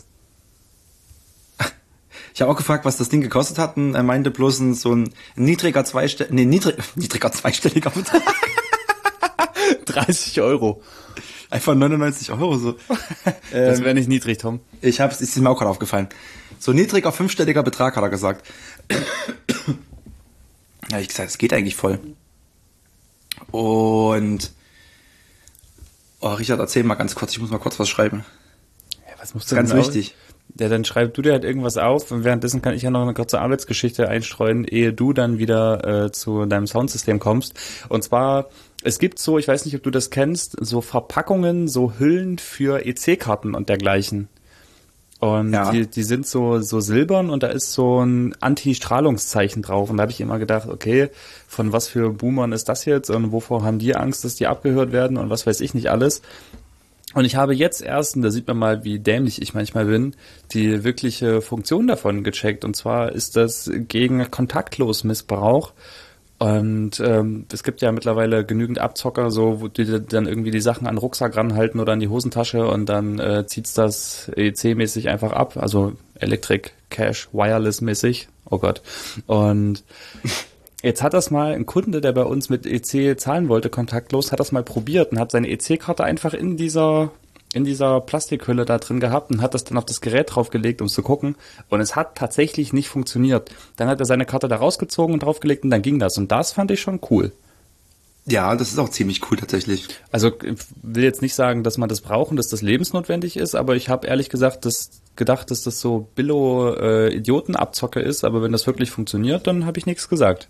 Ich habe auch gefragt, was das Ding gekostet hat. Und er meinte bloß ein, so ein niedriger zweistelliger, nee, niedrig, niedriger zweistelliger Betrag. dreißig Euro. Einfach neunundneunzig Euro so. Das ähm, wäre nicht niedrig, Tom. ich hab's, ist mir auch gerade aufgefallen. So niedriger fünfstelliger Betrag, hat er gesagt. Ja, ich gesagt, es geht eigentlich voll. Und oh, Richard, erzähl mal ganz kurz, ich muss mal kurz was schreiben. Ja, was musst Das ist ganz denn wichtig. Ja, dann schreib du dir halt irgendwas auf und währenddessen kann ich ja noch eine kurze Arbeitsgeschichte einstreuen, ehe du dann wieder äh, zu deinem Soundsystem kommst. Und zwar, es gibt so, ich weiß nicht, ob du das kennst, so Verpackungen, so Hüllen für E C-Karten und dergleichen. Und Ja. die, die sind so so silbern und da ist so ein Anti-Strahlungszeichen drauf. Und da habe ich immer gedacht, okay, von was für Boomern ist das jetzt und wovor haben die Angst, dass die abgehört werden und was weiß ich nicht alles. Und ich habe jetzt erst, und da sieht man mal, wie dämlich ich manchmal bin, die wirkliche Funktion davon gecheckt. Und zwar ist das gegen Kontaktlosmissbrauch. Und ähm, es gibt ja mittlerweile genügend Abzocker, so wo die dann irgendwie die Sachen an den Rucksack ranhalten oder an die Hosentasche und dann äh, zieht's das E C-mäßig einfach ab, also Electric Cash Wireless mäßig. Oh Gott. Und jetzt hat das mal ein Kunde, der bei uns mit E C zahlen wollte, kontaktlos, hat das mal probiert und hat seine E C-Karte einfach in dieser in dieser Plastikhülle da drin gehabt und hat das dann auf das Gerät draufgelegt, um zu gucken. Und es hat tatsächlich nicht funktioniert. Dann hat er seine Karte da rausgezogen und draufgelegt und dann ging das. Und das fand ich schon cool. Ja, das ist auch ziemlich cool tatsächlich. Also ich will jetzt nicht sagen, dass man das braucht und dass das lebensnotwendig ist, aber ich habe ehrlich gesagt das gedacht, dass das so Billo-Idioten-Abzocke ist. Aber wenn das wirklich funktioniert, dann habe ich nichts gesagt.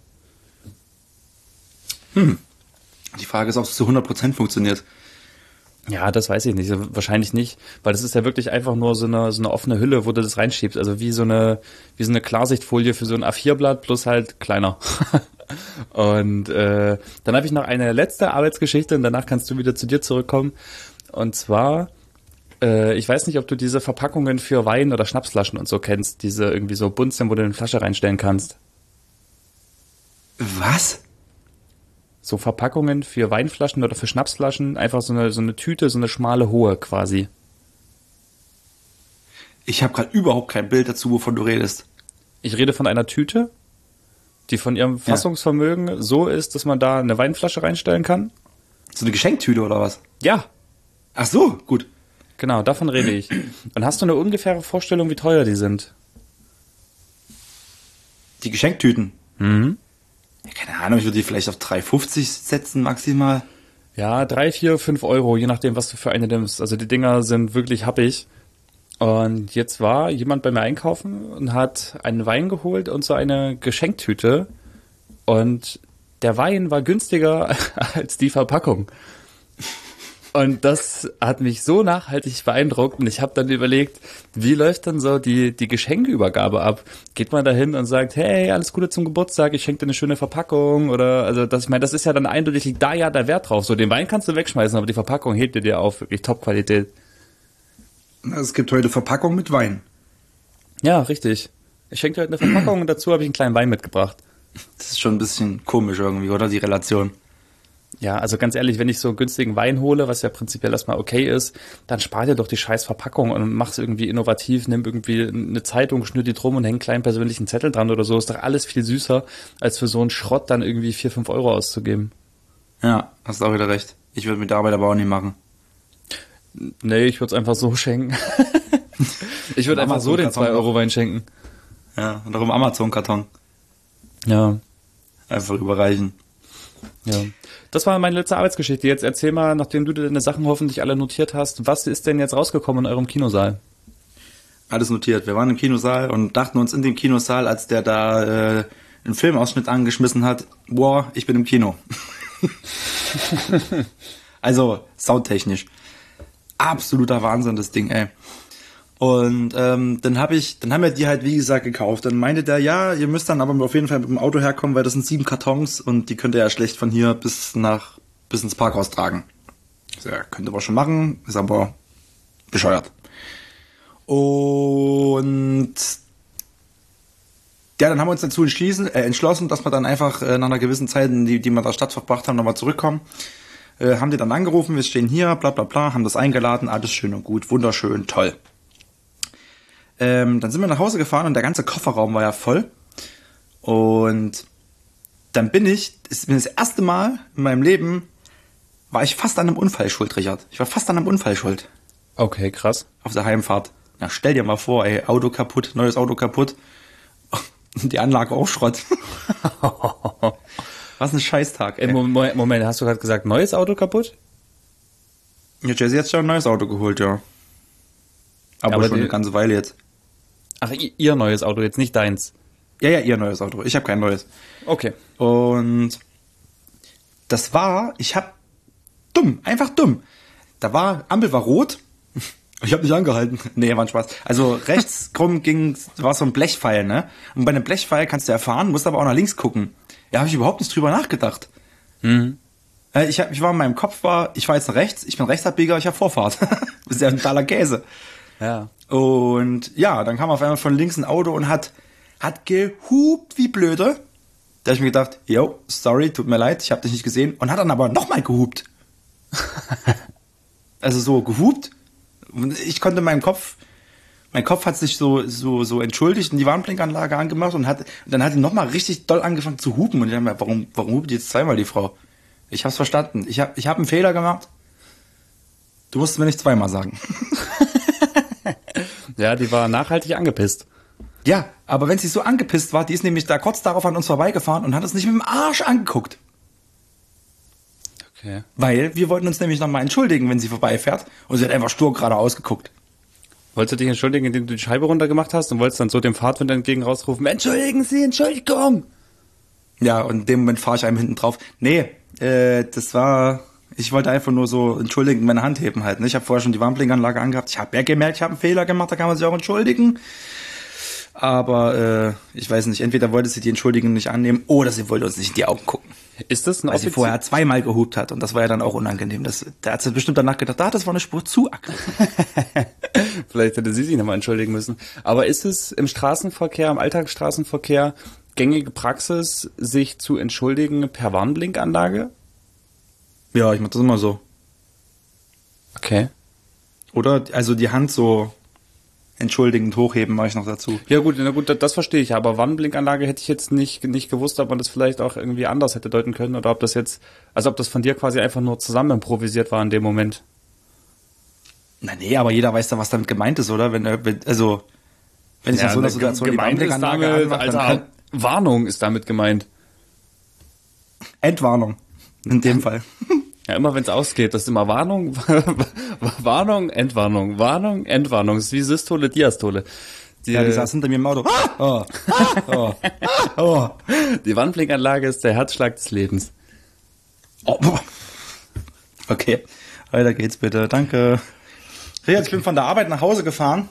Hm. Die Frage ist, ob es zu hundert Prozent funktioniert. Ja, das weiß ich nicht. Wahrscheinlich nicht, weil das ist ja wirklich einfach nur so eine so eine offene Hülle, wo du das reinschiebst. Also wie so eine wie so eine Klarsichtfolie für so ein A vier Blatt plus halt kleiner. Und äh, dann habe ich noch eine letzte Arbeitsgeschichte und danach kannst du wieder zu dir zurückkommen. Und zwar, äh, ich weiß nicht, ob du diese Verpackungen für Wein oder Schnapsflaschen und so kennst, diese irgendwie so bunt sind, wo du eine Flasche reinstellen kannst. Was? so Verpackungen für Weinflaschen oder für Schnapsflaschen, einfach so eine so eine Tüte, so eine schmale hohe quasi. Ich habe gerade überhaupt kein Bild dazu, wovon du redest. Ich rede von einer Tüte, die von ihrem Fassungsvermögen ja. so ist, dass man da eine Weinflasche reinstellen kann. So eine Geschenktüte oder was? Ja. Ach so, gut. Genau, davon rede ich. Und hast du eine ungefähre Vorstellung, wie teuer die sind? Die Geschenktüten? Mhm. Ja, keine Ahnung, ich würde die vielleicht auf drei fünfzig setzen maximal. Ja, drei, vier, fünf Euro, je nachdem, was du für eine nimmst. Also die Dinger sind wirklich happig. Und jetzt war jemand bei mir einkaufen und hat einen Wein geholt und so eine Geschenktüte. Und der Wein war günstiger als die Verpackung. Und das hat mich so nachhaltig beeindruckt. Und ich habe dann überlegt, wie läuft dann so die, die Geschenkübergabe ab? Geht man da hin und sagt, hey, alles Gute zum Geburtstag, ich schenke dir eine schöne Verpackung? Oder, also das, ich meine, das ist ja dann eindeutig, liegt da ja der Wert drauf. So, den Wein kannst du wegschmeißen, aber die Verpackung hebt dir dir auf, wirklich Top-Qualität. Es gibt heute Verpackung mit Wein. Ja, richtig. Ich schenke dir heute eine Verpackung und dazu habe ich einen kleinen Wein mitgebracht. Das ist schon ein bisschen komisch irgendwie, oder? Die Relation. Ja, also ganz ehrlich, wenn ich so günstigen Wein hole, was ja prinzipiell erstmal okay ist, dann spar dir doch die scheiß Verpackung und mach's irgendwie innovativ, nimm irgendwie eine Zeitung, schnür die drum und häng einen kleinen persönlichen Zettel dran oder so. Ist doch alles viel süßer, als für so einen Schrott dann irgendwie vier, fünf Euro auszugeben. Ja, hast auch wieder recht. Ich würde mit der Arbeit aber auch nicht machen. Nee, ich würde es einfach so schenken. Ich würde einfach so den zwei Euro Wein schenken. Ja, und auch im Amazon-Karton. Ja. Einfach überreichen. Ja. Das war meine letzte Arbeitsgeschichte. Jetzt erzähl mal, nachdem du deine Sachen hoffentlich alle notiert hast, was ist denn jetzt rausgekommen in eurem Kinosaal? Alles notiert. Wir waren im Kinosaal und dachten uns in dem Kinosaal, als der da äh, einen Filmausschnitt angeschmissen hat, boah, ich bin im Kino. Also, soundtechnisch. Absoluter Wahnsinn, das Ding, ey. Und ähm, dann habe ich, dann haben wir die halt, wie gesagt, gekauft. Dann meinte der, ja, ihr müsst dann aber auf jeden Fall mit dem Auto herkommen, weil das sind sieben Kartons und die könnt ihr ja schlecht von hier bis nach bis ins Parkhaus tragen. Ich so, ja, könnt ihr aber schon machen, ist aber bescheuert. Und ja, dann haben wir uns dazu entschließen, äh, entschlossen, dass wir dann einfach äh, nach einer gewissen Zeit, die, die wir in der Stadt verbracht haben, nochmal zurückkommen. Äh, haben die dann angerufen, wir stehen hier, bla bla bla, haben das eingeladen, alles schön und gut, wunderschön, toll. Ähm, dann sind wir nach Hause gefahren und der ganze Kofferraum war ja voll. Und dann bin ich, das ist mir das erste Mal in meinem Leben, war ich fast an einem Unfall schuld, Richard. Ich war fast an einem Unfall schuld. Okay, krass. Auf der Heimfahrt. Na, stell dir mal vor, ey, Auto kaputt, neues Auto kaputt. Die Anlage auch Schrott. Was ein Scheißtag, ey. Moment, Moment, hast du gerade gesagt, neues Auto kaputt? Ja, Jesse hat schon ein neues Auto geholt, ja. Aber, ja, aber schon die, eine ganze Weile jetzt. Ach, ihr neues Auto, jetzt nicht deins? Ja, ja, ihr neues Auto. Ich habe kein neues. Okay. Und das war, ich hab dumm, einfach dumm. Da war, Ampel war rot. Ich habe nicht angehalten. Nee, war ein Spaß. Also rechts krumm ging, war so ein Blechpfeil, ne? Und bei einem Blechpfeil kannst du ja fahren, musst aber auch nach links gucken. Ja, habe ich überhaupt nicht drüber nachgedacht. Mhm. Ich, hab, ich war in meinem Kopf, war, ich war jetzt nach rechts, ich bin Rechtsabbieger, ich habe Vorfahrt. Das ist ja ein totaler Käse. Ja. Und ja, dann kam auf einmal von links ein Auto und hat, hat gehupt wie blöde. Da hab ich mir gedacht, yo, sorry, tut mir leid, ich habe dich nicht gesehen. Und hat dann aber nochmal gehupt. Also so gehupt. Und ich konnte meinen Kopf, mein Kopf hat sich so, so, so entschuldigt und die Warnblinkanlage angemacht und hat, und dann hat die nochmal richtig doll angefangen zu hupen. Und ich dachte mir, warum, warum hupt die jetzt zweimal, die Frau? Ich hab's verstanden. Ich hab, ich hab einen Fehler gemacht. Du musst es mir nicht zweimal sagen. Ja, die war nachhaltig angepisst. Ja, aber wenn sie so angepisst war, die ist nämlich da kurz darauf an uns vorbeigefahren und hat uns nicht mit dem Arsch angeguckt. Okay. Weil wir wollten uns nämlich nochmal entschuldigen, wenn sie vorbeifährt. Und sie hat einfach stur geradeaus geguckt. Wolltest du dich entschuldigen, indem du die Scheibe runtergemacht hast und wolltest dann so dem Fahrtwind entgegen rausrufen, entschuldigen Sie, Entschuldigung! Ja, und in dem Moment fahre ich einem hinten drauf. Nee, äh, das war... Ich wollte einfach nur so entschuldigen, meine Hand heben halt. Ich habe vorher schon die Warnblinkanlage angehabt. Ich habe ja gemerkt, ich habe einen Fehler gemacht, da kann man sich auch entschuldigen. Aber äh, ich weiß nicht, entweder wollte sie die Entschuldigung nicht annehmen oder sie wollte uns nicht in die Augen gucken. Ist das ein Weil sie vorher zweimal gehupt hat und das war ja dann auch unangenehm. Das, da hat sie bestimmt danach gedacht, ah, das war eine Spur zu aggressiv. Vielleicht hätte sie sich nochmal entschuldigen müssen. Aber ist es im Straßenverkehr, im Alltagsstraßenverkehr gängige Praxis, sich zu entschuldigen per Warnblinkanlage? Ja, ich mach das immer so. Okay. Oder, also die Hand so entschuldigend hochheben, mache ich noch dazu. Ja gut, na gut, das, das verstehe ich. Aber Warnblinkanlage hätte ich jetzt nicht nicht gewusst, ob man das vielleicht auch irgendwie anders hätte deuten können oder ob das jetzt, also ob das von dir quasi einfach nur zusammen improvisiert war in dem Moment. Na nee, aber jeder weiß da, was damit gemeint ist, oder? Wenn, wenn also, wenn ich Ja, ja, so eine Situation die gemeint ist Warnblinkanlage damit, anmache, dann Alter, kann, Warnung ist damit gemeint. Entwarnung. In dem Fall. Ja, immer wenn es ausgeht, das ist immer Warnung, Warnung, Entwarnung, Warnung, Entwarnung. Das ist wie Systole, Diastole. Die, Ja, die saß hinter mir im Auto. Oh, oh, oh, oh. die Warnblinkanlage ist der Herzschlag des Lebens. Oh. Okay, weiter geht's bitte. Danke. Richard, ich bin von der Arbeit nach Hause gefahren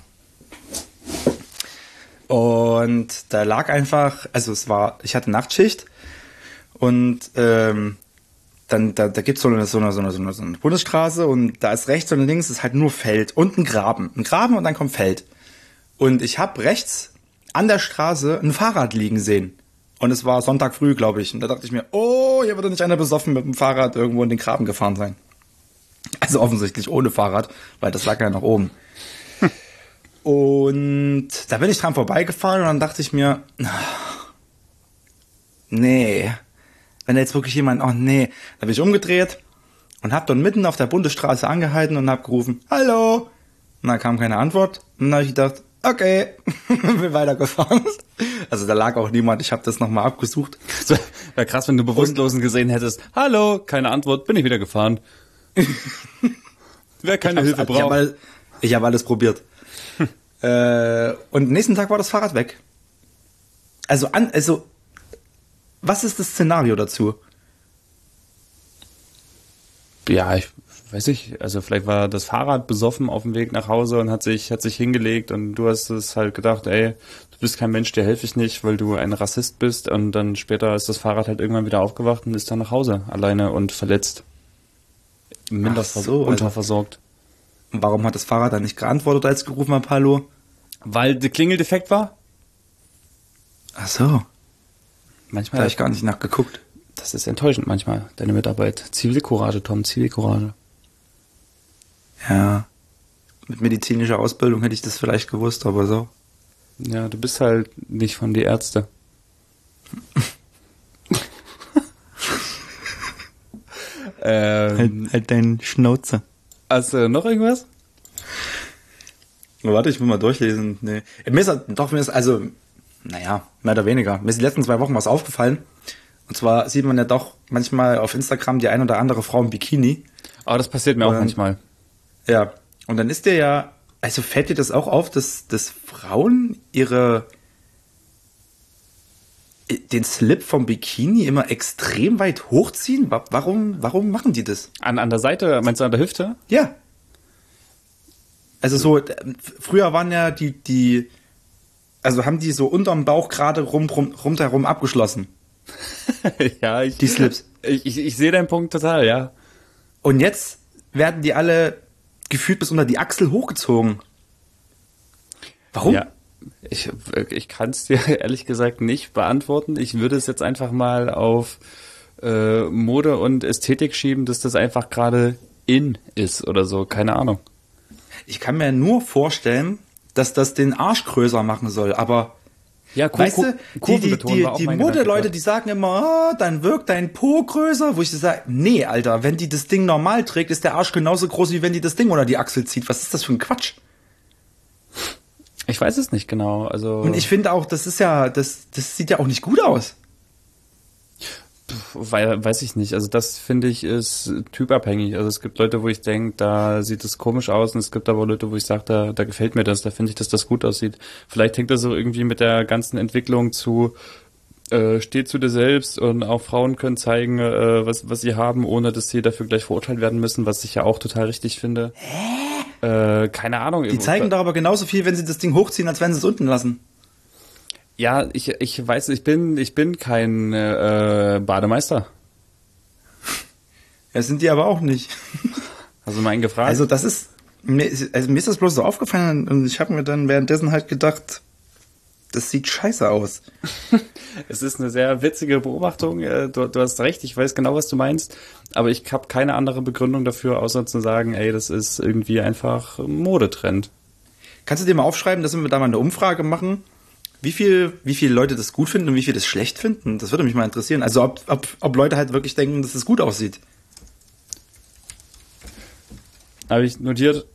und da lag einfach, also es war, ich hatte Nachtschicht und ähm, dann da, da gibt's so eine, so, eine, so, eine, so, eine, so eine Bundesstraße und da ist rechts und links ist halt nur Feld und ein Graben. Ein Graben und dann kommt Feld. Und ich habe rechts an der Straße ein Fahrrad liegen sehen. Und es war Sonntag früh, glaube ich. Und da dachte ich mir, oh, hier würde nicht einer besoffen mit dem Fahrrad irgendwo in den Graben gefahren sein. Also offensichtlich ohne Fahrrad, weil das lag ja nach oben. Und da bin ich dran vorbeigefahren und dann dachte ich mir, nee, wenn da jetzt wirklich jemand, oh nee, da bin ich umgedreht und hab dann mitten auf der Bundesstraße angehalten und hab gerufen, hallo. Und da kam keine Antwort und dann habe ich gedacht, okay, bin weitergefahren. Also da lag auch niemand, ich habe das nochmal abgesucht. Wäre krass, wenn du Bewusstlosen gesehen hättest, hallo, keine Antwort, bin ich wieder gefahren. Wer keine Hilfe Ich braucht. habe alles, ich hab alles probiert. äh, und nächsten Tag war das Fahrrad weg. Also, an, also, was ist das Szenario dazu? Ja, ich weiß nicht, also vielleicht war das Fahrrad besoffen auf dem Weg nach Hause und hat sich hat sich hingelegt und du hast es halt gedacht, ey, du bist kein Mensch, dir helfe ich nicht, weil du ein Rassist bist und dann später ist das Fahrrad halt irgendwann wieder aufgewacht und ist dann nach Hause, alleine und verletzt. Minder Ach so, unterversorgt. Also, warum hat das Fahrrad dann nicht geantwortet, als ich gerufen habe, hallo? Weil der Klingel defekt war? Ach so. Manchmal Da habe ich gar nicht nachgeguckt. Das ist enttäuschend manchmal, deine Mitarbeit. Zivilcourage, Tom, Zivilcourage. Ja. Mit medizinischer Ausbildung hätte ich das vielleicht gewusst, aber so. Ja, du bist halt nicht von die Ärzte. ähm, Halt, halt deinen Schnauze. Hast du noch irgendwas? Warte, ich will mal durchlesen. Nee. Mir ist, doch, mir ist, also, naja, mehr oder weniger. Mir ist die letzten zwei Wochen was aufgefallen. Und zwar sieht man ja doch manchmal auf Instagram die ein oder andere Frau im Bikini. Aber das passiert mir auch Und- manchmal. Ja. Und dann ist dir ja, also fällt dir das auch auf, dass, dass Frauen ihre, den Slip vom Bikini immer extrem weit hochziehen? Wa- Warum, warum machen die das? An, an der Seite, meinst du an der Hüfte? Ja. Also so, äh, früher waren ja die, die, also haben die so unterm Bauch gerade rum, rum, rundherum abgeschlossen. Ja, ich, Die Slips. Ich, ich, ich sehe deinen Punkt total, ja. Und jetzt werden die alle gefühlt bis unter die Achsel hochgezogen. Warum? Ja, ich, ich kann es dir ehrlich gesagt nicht beantworten. Ich würde es jetzt einfach mal auf äh, Mode und Ästhetik schieben, dass das einfach gerade in ist oder so. Keine Ahnung. Ich kann mir nur vorstellen, dass das den Arsch größer machen soll, aber Ja, Kur- weißt du, Kur- die, die, Kurvenbeton die, war auch die mein Gedanke Modeleute, gerade. die sagen immer, oh, dann wirkt dein Po größer, wo ich so sage, nee, Alter, wenn die das Ding normal trägt, ist der Arsch genauso groß, wie wenn die das Ding unter die Achsel zieht. Was ist das für ein Quatsch? Ich weiß es nicht genau. Also Und ich finde auch, das ist ja, das, das sieht ja auch nicht gut aus. Weil, weiß ich nicht. Also das finde ich ist typabhängig. Also es gibt Leute, wo ich denke, da sieht es komisch aus und es gibt aber Leute, wo ich sage, da, da gefällt mir das, da finde ich, dass das gut aussieht. Vielleicht hängt das so irgendwie mit der ganzen Entwicklung zu äh, steh zu dir selbst und auch Frauen können zeigen, äh, was, was sie haben, ohne dass sie dafür gleich verurteilt werden müssen, was ich ja auch total richtig finde. Hä? Äh, keine Ahnung. Die zeigen doch aber genauso viel, wenn sie das Ding hochziehen, als wenn sie es unten lassen. Ja, ich, ich weiß, ich bin, ich bin kein äh, Bademeister. Ja, sind die aber auch nicht. Also mein gefragt. Also das ist, mir ist, also mir ist das bloß so aufgefallen und ich habe mir dann währenddessen halt gedacht, das sieht scheiße aus. Es ist eine sehr witzige Beobachtung. Du, du hast recht, ich weiß genau, was du meinst. Aber ich habe keine andere Begründung dafür, außer zu sagen, ey, das ist irgendwie einfach ein Modetrend. Kannst du dir mal aufschreiben, dass wir da mal eine Umfrage machen, wie viel, wie viele Leute das gut finden und wie viele das schlecht finden? Das würde mich mal interessieren. Also ob, ob, ob Leute halt wirklich denken, dass es gut aussieht. Habe ich notiert.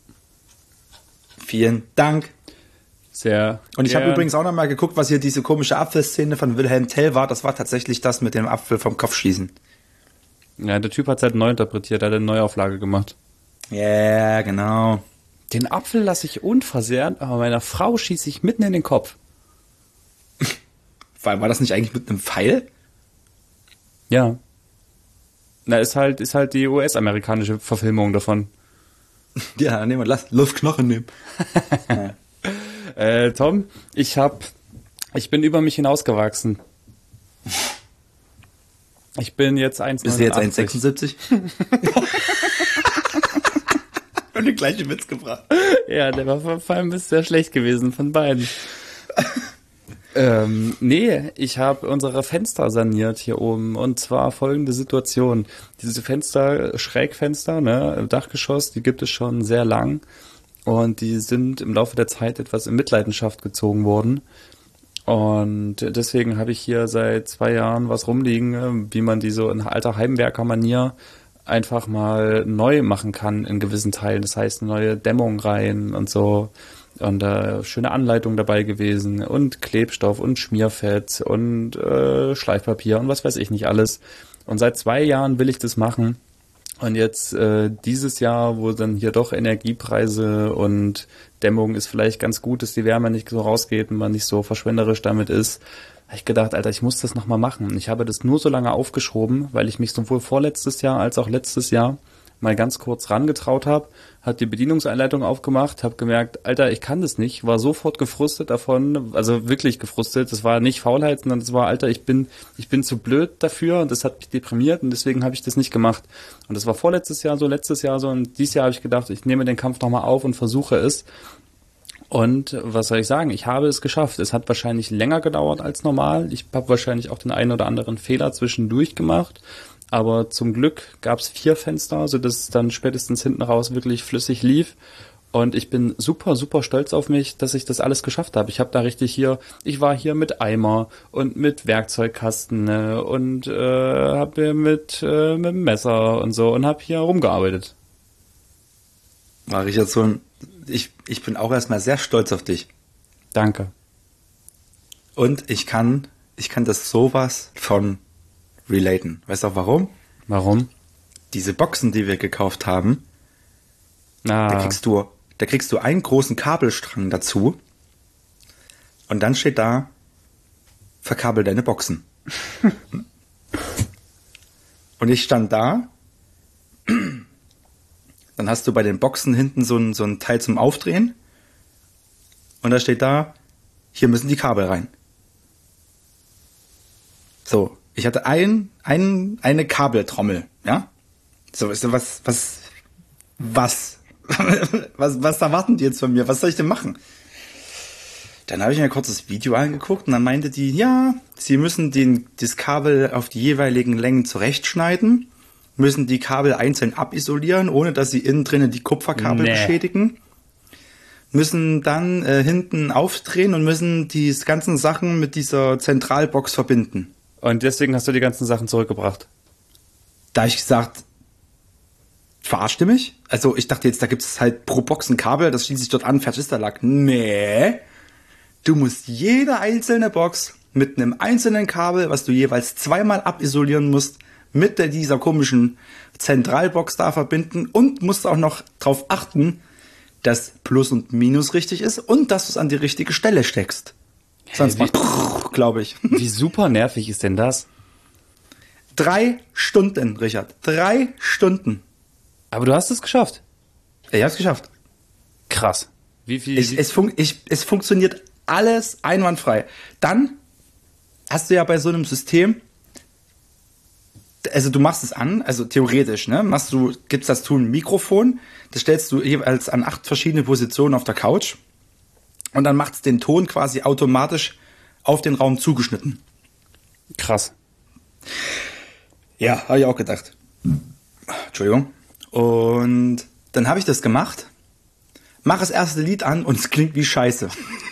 Vielen Dank. Sehr. Und ich habe übrigens auch noch mal geguckt, was hier diese komische Apfelszene von Wilhelm Tell war. Das war tatsächlich das mit dem Apfel vom Kopf schießen. Ja, der Typ hat es halt neu interpretiert, er hat eine Neuauflage gemacht. Ja, yeah, genau. Den Apfel lasse ich unversehrt, aber meiner Frau schieße ich mitten in den Kopf. War, war das nicht eigentlich mit einem Pfeil? Ja. Na, ist halt, ist halt die U S-amerikanische Verfilmung davon. Ja, nehmen wir, lass, lass Knochen nehmen. Ja. äh, Tom, ich hab, ich bin über mich hinausgewachsen. Ich bin jetzt eins Komma neunundachtzig. Bist du jetzt eins Komma sechsundsiebzig? Und den gleichen Witz gebracht. Ja, der war vor allem ist sehr schlecht gewesen von beiden. ähm, nee, ich habe unsere Fenster saniert hier oben und zwar folgende Situation. Diese Fenster, Schrägfenster, ne, Dachgeschoss, die gibt es schon sehr lang und die sind im Laufe der Zeit etwas in Mitleidenschaft gezogen worden. Und deswegen habe ich hier seit zwei Jahren was rumliegen, wie man die so in alter Heimwerker-Manier einfach mal neu machen kann in gewissen Teilen. Das heißt, neue Dämmung rein und so. Und äh, schöne Anleitung dabei gewesen und Klebstoff und Schmierfett und äh, Schleifpapier und was weiß ich nicht alles. Und seit zwei Jahren will ich das machen. Und jetzt äh, dieses Jahr, wo dann hier doch Energiepreise und Dämmung ist vielleicht ganz gut, dass die Wärme nicht so rausgeht und man nicht so verschwenderisch damit ist, habe ich gedacht, Alter, ich muss das nochmal machen. Und ich habe das nur so lange aufgeschoben, weil ich mich sowohl vorletztes Jahr als auch letztes Jahr mal ganz kurz rangetraut habe, hat die Bedienungsanleitung aufgemacht, habe gemerkt, Alter, ich kann das nicht, war sofort gefrustet davon, also wirklich gefrustet, das war nicht Faulheit, sondern das war, Alter, ich bin ich bin zu blöd dafür und das hat mich deprimiert und deswegen habe ich das nicht gemacht. Und das war vorletztes Jahr so, letztes Jahr so und dieses Jahr habe ich gedacht, ich nehme den Kampf nochmal auf und versuche es. Und was soll ich sagen, ich habe es geschafft. Es hat wahrscheinlich länger gedauert als normal. Ich habe wahrscheinlich auch den einen oder anderen Fehler zwischendurch gemacht. Aber zum Glück gab es vier Fenster, sodass es dann spätestens hinten raus wirklich flüssig lief. Und ich bin super, super stolz auf mich, dass ich das alles geschafft habe. Ich habe da richtig hier, ich war hier mit Eimer und mit Werkzeugkasten ne, und äh, habe hier mit, äh, mit dem Messer und so und habe hier rumgearbeitet. War ich jetzt so ein, ich, ich bin auch erstmal sehr stolz auf dich. Danke. Und ich kann, ich kann das sowas von relaten. Weißt du auch warum? Warum? Diese Boxen, die wir gekauft haben, ah. da kriegst du, da kriegst du einen großen Kabelstrang dazu und dann steht da, verkabel deine Boxen. Und ich stand da, dann hast du bei den Boxen hinten so ein, so ein Teil zum Aufdrehen und da steht da, hier müssen die Kabel rein. So, ich hatte ein, ein, eine Kabeltrommel, ja? So, weißt du, was, was, was, was, was erwarten die jetzt von mir? Was soll ich denn machen? Dann habe ich mir kurz das Video angeguckt und dann meinte die, ja, sie müssen den, das Kabel auf die jeweiligen Längen zurechtschneiden, müssen die Kabel einzeln abisolieren, ohne dass sie innen drinnen die Kupferkabel nee. beschädigen, müssen dann äh, hinten aufdrehen und müssen die ganzen Sachen mit dieser Zentralbox verbinden. Und deswegen hast du die ganzen Sachen zurückgebracht? Da habe ich gesagt, verarscht ihr mich? Also ich dachte jetzt, da gibt es halt pro Box ein Kabel, das schließt sich dort an, fertig ist der Lack. Nee, du musst jede einzelne Box mit einem einzelnen Kabel, was du jeweils zweimal abisolieren musst, mit der, dieser komischen Zentralbox da verbinden und musst auch noch darauf achten, dass Plus und Minus richtig ist und dass du es an die richtige Stelle steckst. Sonst hey, macht, glaube ich. Wie super nervig ist denn das? Drei Stunden, Richard. Drei Stunden. Aber du hast es geschafft. Ich habe es geschafft. Krass. Wie viel? Ich, es, fun- ich, es funktioniert alles einwandfrei. Dann hast du ja bei so einem System, also du machst es an, also theoretisch, ne, machst du, gibt's das Tool ein Mikrofon, das stellst du jeweils an acht verschiedene Positionen auf der Couch Und dann macht es den Ton quasi automatisch auf den Raum zugeschnitten. Krass. Ja, habe ich auch gedacht. Entschuldigung. Und dann habe ich das gemacht, mache das erste Lied an und es klingt wie Scheiße.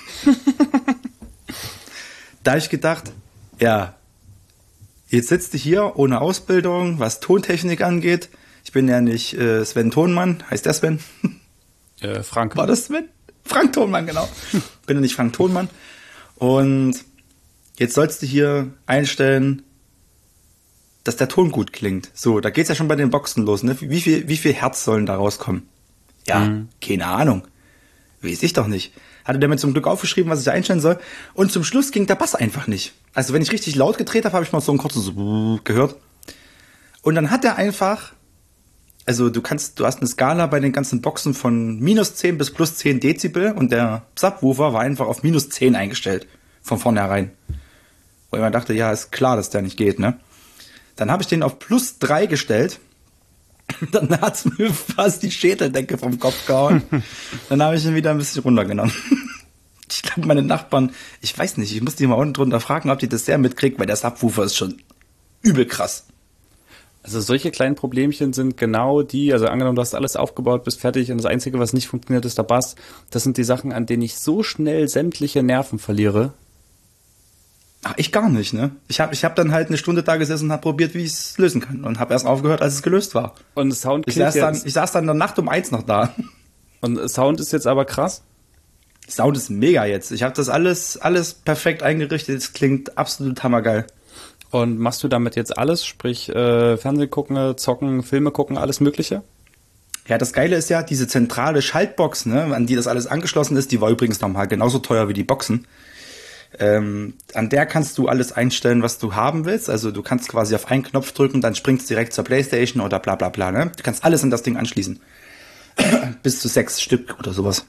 Da habe ich gedacht, ja, jetzt sitzt du hier ohne Ausbildung, was Tontechnik angeht. Ich bin ja nicht äh, Sven Thonmann, heißt der Sven? Äh, Frank. War das Sven? Frank Thonmann, genau. Bin ja nicht Frank Thonmann. Und jetzt sollst du hier einstellen, dass der Ton gut klingt. So, da geht's ja schon bei den Boxen los, ne? Wie viel, wie viel Hertz sollen da rauskommen? Ja, mhm. Keine Ahnung. Weiß ich doch nicht. Hatte der mir zum Glück aufgeschrieben, was ich da einstellen soll. Und zum Schluss ging der Bass einfach nicht. Also wenn ich richtig laut gedreht habe, habe ich mal so ein kurzes so gehört. Und dann hat er einfach, also du kannst, du hast eine Skala bei den ganzen Boxen von minus zehn bis plus zehn Dezibel und der Subwoofer war einfach auf minus zehn eingestellt. Von vornherein. Wo ich mir dachte, ja, ist klar, dass der nicht geht, ne? Dann habe ich den auf plus drei gestellt. Dann hat's mir fast die Schädeldecke vom Kopf gehauen. Dann habe ich ihn wieder ein bisschen runtergenommen. Ich glaube, meine Nachbarn, ich weiß nicht, ich muss die mal unten drunter fragen, ob die das sehr mitkriegt, weil der Subwoofer ist schon übel krass. Also solche kleinen Problemchen sind genau die, also angenommen, du hast alles aufgebaut, bist fertig und das Einzige, was nicht funktioniert, ist der Bass. Das sind die Sachen, an denen ich so schnell sämtliche Nerven verliere. Ach, ich gar nicht, ne? Ich habe ich hab dann halt eine Stunde da gesessen und habe probiert, wie ich es lösen kann. Und habe erst aufgehört, als es gelöst war. Und Sound ich saß, dann, ich saß dann in der Nacht um eins noch da. Und Sound ist jetzt aber krass? Sound ist mega jetzt. Ich habe das alles alles perfekt eingerichtet. Es klingt absolut hammergeil. Und machst du damit jetzt alles? Sprich, äh, Fernsehen gucken, zocken, Filme gucken, alles Mögliche? Ja, das Geile ist ja, diese zentrale Schaltbox, ne, an die das alles angeschlossen ist, die war übrigens nochmal genauso teuer wie die Boxen. Ähm, an der kannst du alles einstellen, was du haben willst. Also du kannst quasi auf einen Knopf drücken, dann springst du direkt zur Playstation oder bla bla bla. Ne? Du kannst alles an das Ding anschließen. Bis zu sechs Stück oder sowas.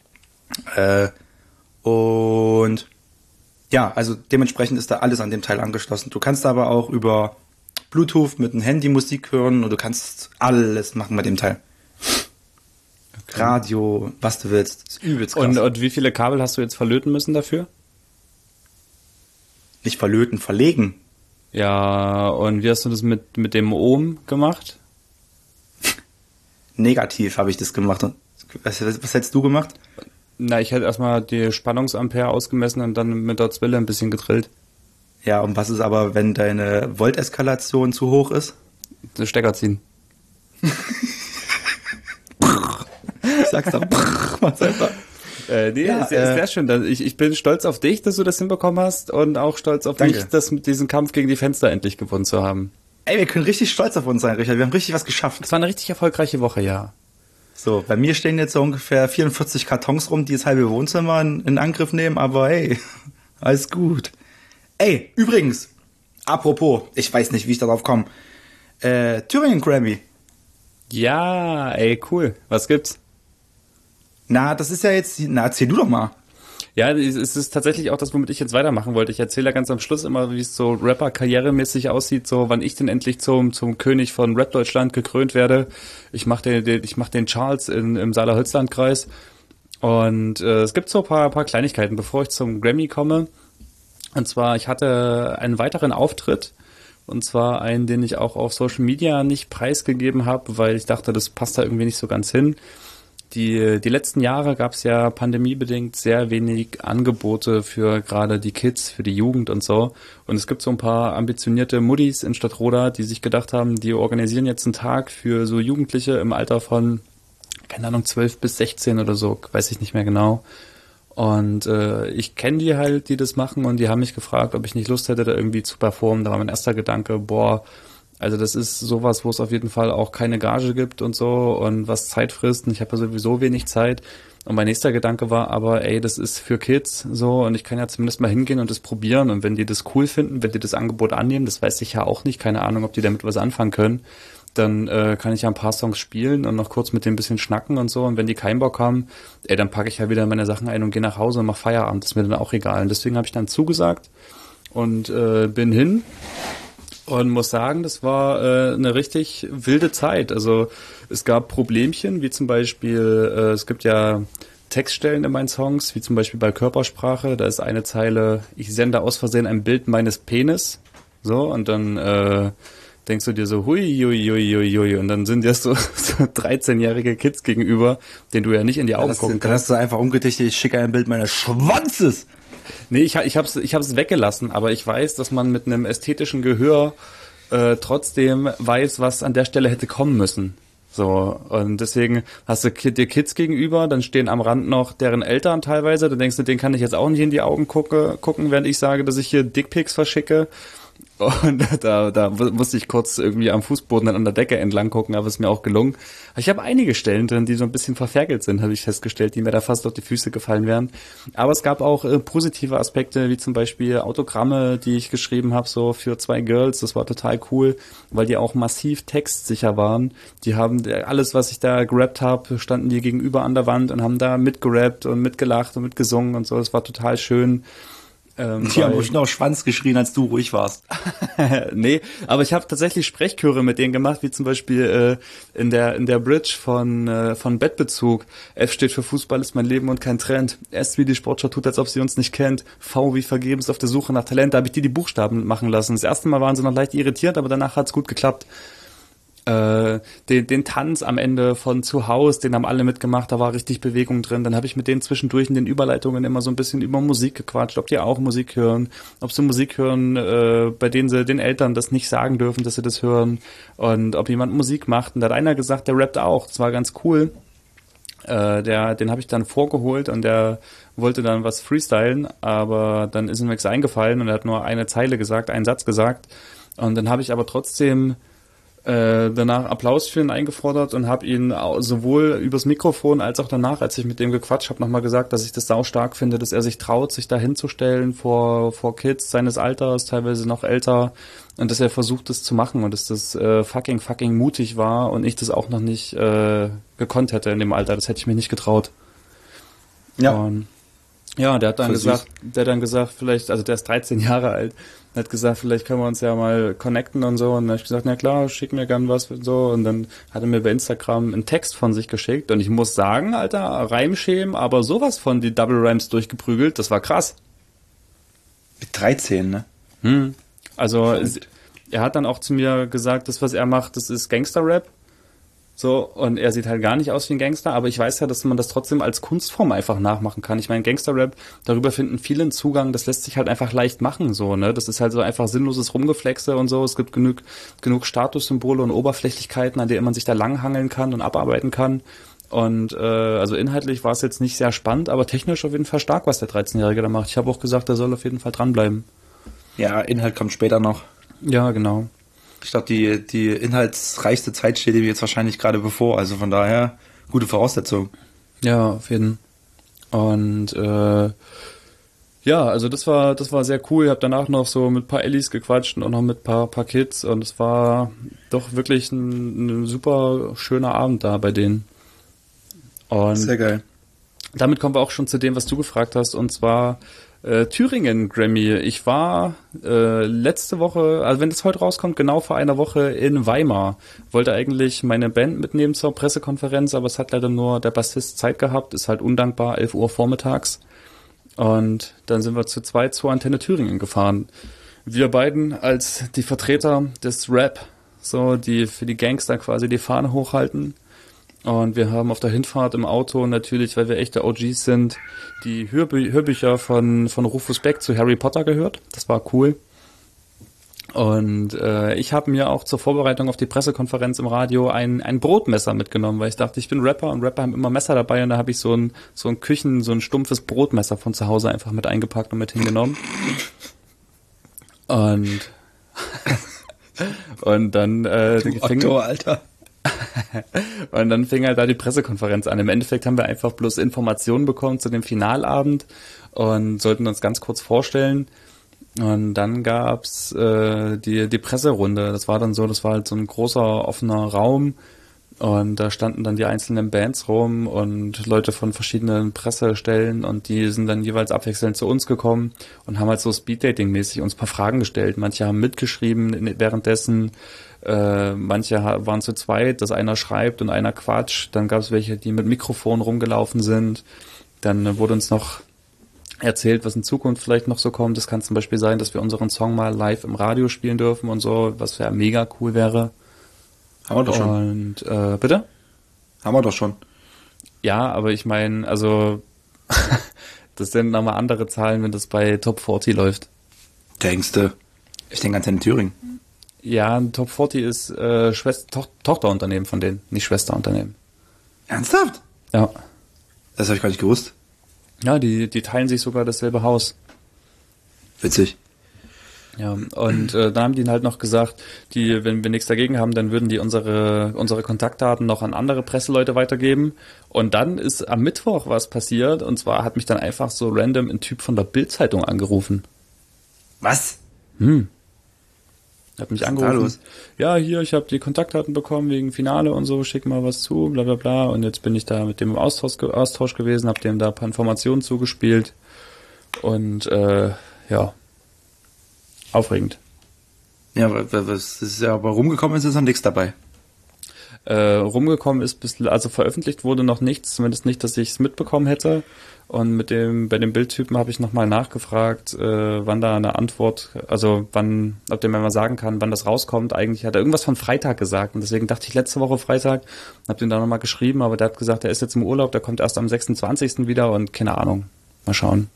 Äh, und ja, also dementsprechend ist da alles an dem Teil angeschlossen. Du kannst aber auch über Bluetooth mit dem Handy Musik hören und du kannst alles machen mit dem Teil. Okay. Radio, was du willst. Das ist übelst krass. Und, und wie viele Kabel hast du jetzt verlöten müssen dafür? Nicht verlöten, verlegen. Ja, und wie hast du das mit, mit dem Ohm gemacht? Negativ habe ich das gemacht. Was, was hättest du gemacht? Na, ich hätte erstmal die Spannungsampere ausgemessen und dann mit der Zwille ein bisschen gedrillt. Ja, und was ist aber, wenn deine Volteskalation zu hoch ist? Den Stecker ziehen. Ich sag's doch. Was einfach. Äh, nee, ja, ist, äh, ist sehr schön. Ich, ich bin stolz auf dich, dass du das hinbekommen hast und auch stolz auf danke. mich, dass mit diesem Kampf gegen die Fenster endlich gewonnen zu haben. Ey, wir können richtig stolz auf uns sein, Richard. Wir haben richtig was geschafft. Es war eine richtig erfolgreiche Woche, ja. So, bei mir stehen jetzt so ungefähr vierundvierzig Kartons rum, die das halbe Wohnzimmer in, in Angriff nehmen, aber hey, alles gut. Ey, übrigens, apropos, ich weiß nicht, wie ich darauf komme, äh, Thüringen Grammy. Ja, ey, cool. Was gibt's? Na, das ist ja jetzt, na, erzähl du doch mal. Ja, es ist tatsächlich auch das, womit ich jetzt weitermachen wollte. Ich erzähle ja ganz am Schluss immer, wie es so Rapper-karrieremäßig aussieht, so wann ich denn endlich zum zum König von Rap Deutschland gekrönt werde. Ich mache den, den ich mache den Charles in, im Saale-Holzland-Kreis und äh, es gibt so ein paar paar Kleinigkeiten, bevor ich zum Grammy komme. Und zwar, ich hatte einen weiteren Auftritt. Und zwar einen, den ich auch auf Social Media nicht preisgegeben habe, weil ich dachte, das passt da irgendwie nicht so ganz hin. Die, die letzten Jahre gab es ja pandemiebedingt sehr wenig Angebote für gerade die Kids, für die Jugend und so. Und es gibt so ein paar ambitionierte Muddis in Stadtroda, die sich gedacht haben, die organisieren jetzt einen Tag für so Jugendliche im Alter von, keine Ahnung, zwölf bis sechzehn oder so, weiß ich nicht mehr genau. Und äh, ich kenne die halt, die das machen und die haben mich gefragt, ob ich nicht Lust hätte, da irgendwie zu performen. Da war mein erster Gedanke, boah, also das ist sowas, wo es auf jeden Fall auch keine Gage gibt und so und was Zeit frisst und ich habe ja sowieso wenig Zeit. Und mein nächster Gedanke war aber, ey, das ist für Kids so und ich kann ja zumindest mal hingehen und das probieren und wenn die das cool finden, wenn die das Angebot annehmen, das weiß ich ja auch nicht, keine Ahnung, ob die damit was anfangen können, dann äh, kann ich ja ein paar Songs spielen und noch kurz mit dem ein bisschen schnacken und so und wenn die keinen Bock haben, ey, dann packe ich ja wieder meine Sachen ein und gehe nach Hause und mache Feierabend, das ist mir dann auch egal. Und deswegen habe ich dann zugesagt und äh, bin hin. Und muss sagen, das war äh, eine richtig wilde Zeit. Also es gab Problemchen, wie zum Beispiel, äh, es gibt ja Textstellen in meinen Songs, wie zum Beispiel bei Körpersprache. Da ist eine Zeile, ich sende aus Versehen ein Bild meines Penis. So, und dann äh, denkst du dir so, hui, hui, hui, hui, hui. Und dann sind dir so, so dreizehnjährige Kids gegenüber, denen du ja nicht in die Augen ja, gucken kannst. Dann hast du einfach umgedichtet, ich schicke ein Bild meines Schwanzes. Nee, ich, ich hab's, ich hab's weggelassen, aber ich weiß, dass man mit einem ästhetischen Gehör äh, trotzdem weiß, was an der Stelle hätte kommen müssen. So, und deswegen hast du dir Kids gegenüber, dann stehen am Rand noch deren Eltern teilweise, dann denkst du, denen kann ich jetzt auch nicht in die Augen gucke, gucken, während ich sage, dass ich hier Dickpics verschicke. Und da, da musste ich kurz irgendwie am Fußboden dann an der Decke entlang gucken, aber es ist mir auch gelungen. Ich habe einige Stellen drin, die so ein bisschen verferkelt sind, habe ich festgestellt, die mir da fast auf die Füße gefallen wären. Aber es gab auch äh, positive Aspekte, wie zum Beispiel Autogramme, die ich geschrieben habe, so für zwei Girls. Das war total cool, weil die auch massiv textsicher waren. Die haben alles, was ich da gerappt habe, standen die gegenüber an der Wand und haben da mitgerappt und mitgelacht und mitgesungen und so. Das war total schön. Ähm, die haben bestimmt auch Schwanz geschrien, als du ruhig warst. Nee, aber ich habe tatsächlich Sprechchöre mit denen gemacht, wie zum Beispiel äh, in der in der Bridge von äh, von Bettbezug. F steht für Fußball ist mein Leben und kein Trend. S wie die Sportschau tut, als ob sie uns nicht kennt. V wie vergebens auf der Suche nach Talent. Da habe ich die die Buchstaben machen lassen. Das erste Mal waren sie noch leicht irritiert, aber danach hat's gut geklappt. Äh, den, den Tanz am Ende von zu Hause, den haben alle mitgemacht, da war richtig Bewegung drin. Dann habe ich mit denen zwischendurch in den Überleitungen immer so ein bisschen über Musik gequatscht, ob die auch Musik hören, ob sie Musik hören, äh, bei denen sie den Eltern das nicht sagen dürfen, dass sie das hören, und ob jemand Musik macht. Und da hat einer gesagt, der rappt auch, das war ganz cool. Äh, der, den habe ich dann vorgeholt und der wollte dann was freestylen, aber dann ist ihm nichts eingefallen und er hat nur eine Zeile gesagt, einen Satz gesagt. Und dann habe ich aber trotzdem Äh, danach Applaus für ihn eingefordert und habe ihn sowohl übers Mikrofon als auch danach, als ich mit dem gequatscht habe, nochmal gesagt, dass ich das sau stark finde, dass er sich traut, sich da hinzustellen vor vor Kids seines Alters, teilweise noch älter, und dass er versucht, das zu machen und dass das äh, fucking fucking mutig war und ich das auch noch nicht äh, gekonnt hätte in dem Alter. Das hätte ich mir nicht getraut. Ja. Und ja, der hat dann gesagt, der hat dann gesagt, vielleicht, also der ist dreizehn Jahre alt, der hat gesagt, vielleicht können wir uns ja mal connecten und so. Und dann habe ich gesagt, na klar, schick mir gern was und so. Und dann hat er mir bei Instagram einen Text von sich geschickt. Und ich muss sagen, Alter, Reimschämen, aber sowas von die Double Rhymes durchgeprügelt, das war krass. Mit dreizehn, ne? Hm. Also es, er hat dann auch zu mir gesagt, das, was er macht, das ist Gangster-Rap. So, und er sieht halt gar nicht aus wie ein Gangster, aber ich weiß ja, dass man das trotzdem als Kunstform einfach nachmachen kann. Ich meine, Gangster-Rap, darüber finden viele einen Zugang, das lässt sich halt einfach leicht machen, so, ne? Das ist halt so einfach sinnloses Rumgeflexe und so. Es gibt genug, genug Statussymbole und Oberflächlichkeiten, an denen man sich da langhangeln kann und abarbeiten kann. Und äh, also inhaltlich war es jetzt nicht sehr spannend, aber technisch auf jeden Fall stark, was der dreizehnjährige da macht. Ich habe auch gesagt, er soll auf jeden Fall dranbleiben. Ja, Inhalt kommt später noch. Ja, genau. Ich glaube, die, die inhaltsreichste Zeit steht ihm jetzt wahrscheinlich gerade bevor. Also von daher, gute Voraussetzung. Ja, auf jeden Fall. Und äh, ja, also das war das war sehr cool. Ich habe danach noch so mit ein paar Ellis gequatscht und noch mit ein paar, paar Kids. Und es war doch wirklich ein, ein super schöner Abend da bei denen. Und sehr geil. Damit kommen wir auch schon zu dem, was du gefragt hast. Und zwar Äh, Thüringen Grammy. Ich war äh, letzte Woche, also wenn das heute rauskommt, genau vor einer Woche in Weimar. Wollte eigentlich meine Band mitnehmen zur Pressekonferenz, aber es hat leider nur der Bassist Zeit gehabt. Ist halt undankbar, elf Uhr vormittags. Und dann sind wir zu zweit zur Antenne Thüringen gefahren. Wir beiden als die Vertreter des Rap, so die für die Gangster quasi die Fahne hochhalten. Und wir haben auf der Hinfahrt im Auto natürlich, weil wir echte O Gs sind, die Hörbü- Hörbücher von von Rufus Beck zu Harry Potter gehört. Das war cool. Und äh, ich habe mir auch zur Vorbereitung auf die Pressekonferenz im Radio ein ein Brotmesser mitgenommen, weil ich dachte, ich bin Rapper und Rapper haben immer Messer dabei, und da habe ich so ein so ein Küchen, so ein stumpfes Brotmesser von zu Hause einfach mit eingepackt und mit hingenommen. Und und dann äh, du Otto, Alter. Und dann fing halt da die Pressekonferenz an. Im Endeffekt haben wir einfach bloß Informationen bekommen zu dem Finalabend und sollten uns ganz kurz vorstellen. Und dann gab's äh, die die Presserunde. Das war dann so, das war halt so ein großer offener Raum. Und da standen dann die einzelnen Bands rum und Leute von verschiedenen Pressestellen, und die sind dann jeweils abwechselnd zu uns gekommen und haben halt so Speeddating-mäßig uns ein paar Fragen gestellt. Manche haben mitgeschrieben währenddessen, Äh, manche ha- waren zu zweit, dass einer schreibt und einer quatscht. Dann gab es welche, die mit Mikrofon rumgelaufen sind. Dann äh, wurde uns noch erzählt, was in Zukunft vielleicht noch so kommt. Es kann zum Beispiel sein, dass wir unseren Song mal live im Radio spielen dürfen und so, was ja mega cool wäre. Haben wir doch schon. Und äh, bitte? Haben wir doch schon. Ja, aber ich meine, also das sind nochmal andere Zahlen, wenn das bei Top vierzig läuft. Denkste. Ich denke an in Thüringen. Ja, Top vierzig ist äh, Schwester, to- Tochterunternehmen von denen, nicht Schwesterunternehmen. Ernsthaft? Ja. Das habe ich gar nicht gewusst. Ja, die, die teilen sich sogar dasselbe Haus. Witzig. Ja, und äh, dann haben die halt noch gesagt, die, wenn wir nichts dagegen haben, dann würden die unsere unsere Kontaktdaten noch an andere Presseleute weitergeben. Und dann ist am Mittwoch was passiert, und zwar hat mich dann einfach so random ein Typ von der Bild-Zeitung angerufen. Was? Hm. Hat mich Was ist angerufen. da los? Ja, hier, ich habe die Kontaktdaten bekommen wegen Finale und so, schick mal was zu, bla bla bla. Und jetzt bin ich da mit dem im Austausch, ge- Austausch gewesen, habe dem da ein paar Informationen zugespielt. Und äh, ja, aufregend. Ja, wa- wa- was ist ja aber rumgekommen ist, ist noch nichts dabei. Äh, rumgekommen ist, bis, also veröffentlicht wurde noch nichts, zumindest nicht, dass ich es mitbekommen hätte. Und mit dem, bei dem Bildtypen habe ich nochmal nachgefragt, äh, wann da eine Antwort, also wann, ob der mir mal sagen kann, wann das rauskommt. Eigentlich hat er irgendwas von Freitag gesagt, und deswegen dachte ich letzte Woche Freitag, habe den da nochmal geschrieben, aber der hat gesagt, er ist jetzt im Urlaub, der kommt erst am sechsundzwanzigsten wieder und keine Ahnung. Mal schauen.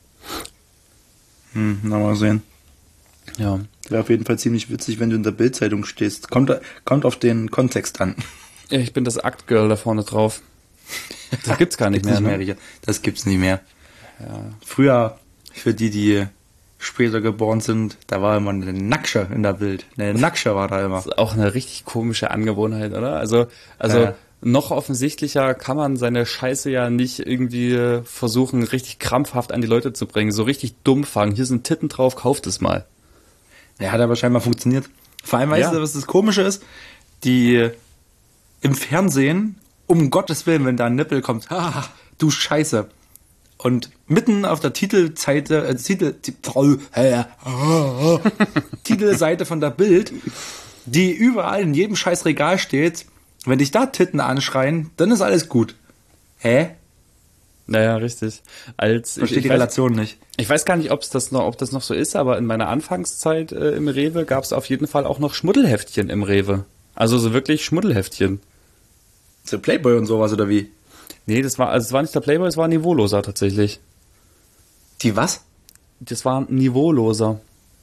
Hm, na mal sehen. Ja. Wäre auf jeden Fall ziemlich witzig, wenn du in der Bild-Zeitung stehst. Kommt, kommt auf den Kontext an. Ja, ich bin das Act-Girl da vorne drauf. Das gibt's gar nicht Gibt's mehr, nicht ne? mehr, das gibt's nicht mehr. Ja. Früher, für die, die später geboren sind, da war immer eine Nacksche in der Bild. Eine Nacksche war da immer. Das ist auch eine richtig komische Angewohnheit, oder? Also, also Ja. noch offensichtlicher kann man seine Scheiße ja nicht irgendwie versuchen, richtig krampfhaft an die Leute zu bringen. So richtig dumm fangen. Hier sind Titten drauf, kauft es mal. Ja, hat aber scheinbar funktioniert. Vor allem, weißt Ja. du, was das Komische ist? Die im Fernsehen, um Gottes Willen, wenn da ein Nippel kommt, ah, du Scheiße. Und mitten auf der Titelseite, äh, Titel, die, äh, äh, Titelseite von der Bild, die überall in jedem scheiß Regal steht, wenn dich da Titten anschreien, dann ist alles gut. Hä? Naja, richtig. Als Versteht ich, die ich weiß, Relation nicht. ich weiß gar nicht, ob es das noch, ob das noch so ist, aber in meiner Anfangszeit äh, im Rewe gab es auf jeden Fall auch noch Schmuddelheftchen im Rewe. Also so wirklich Schmuddelheftchen. So Playboy und sowas, oder wie? Nee, das war, also es war nicht der Playboy, es war ein Niveauloser tatsächlich. Die was? Das war ein Niveauloser.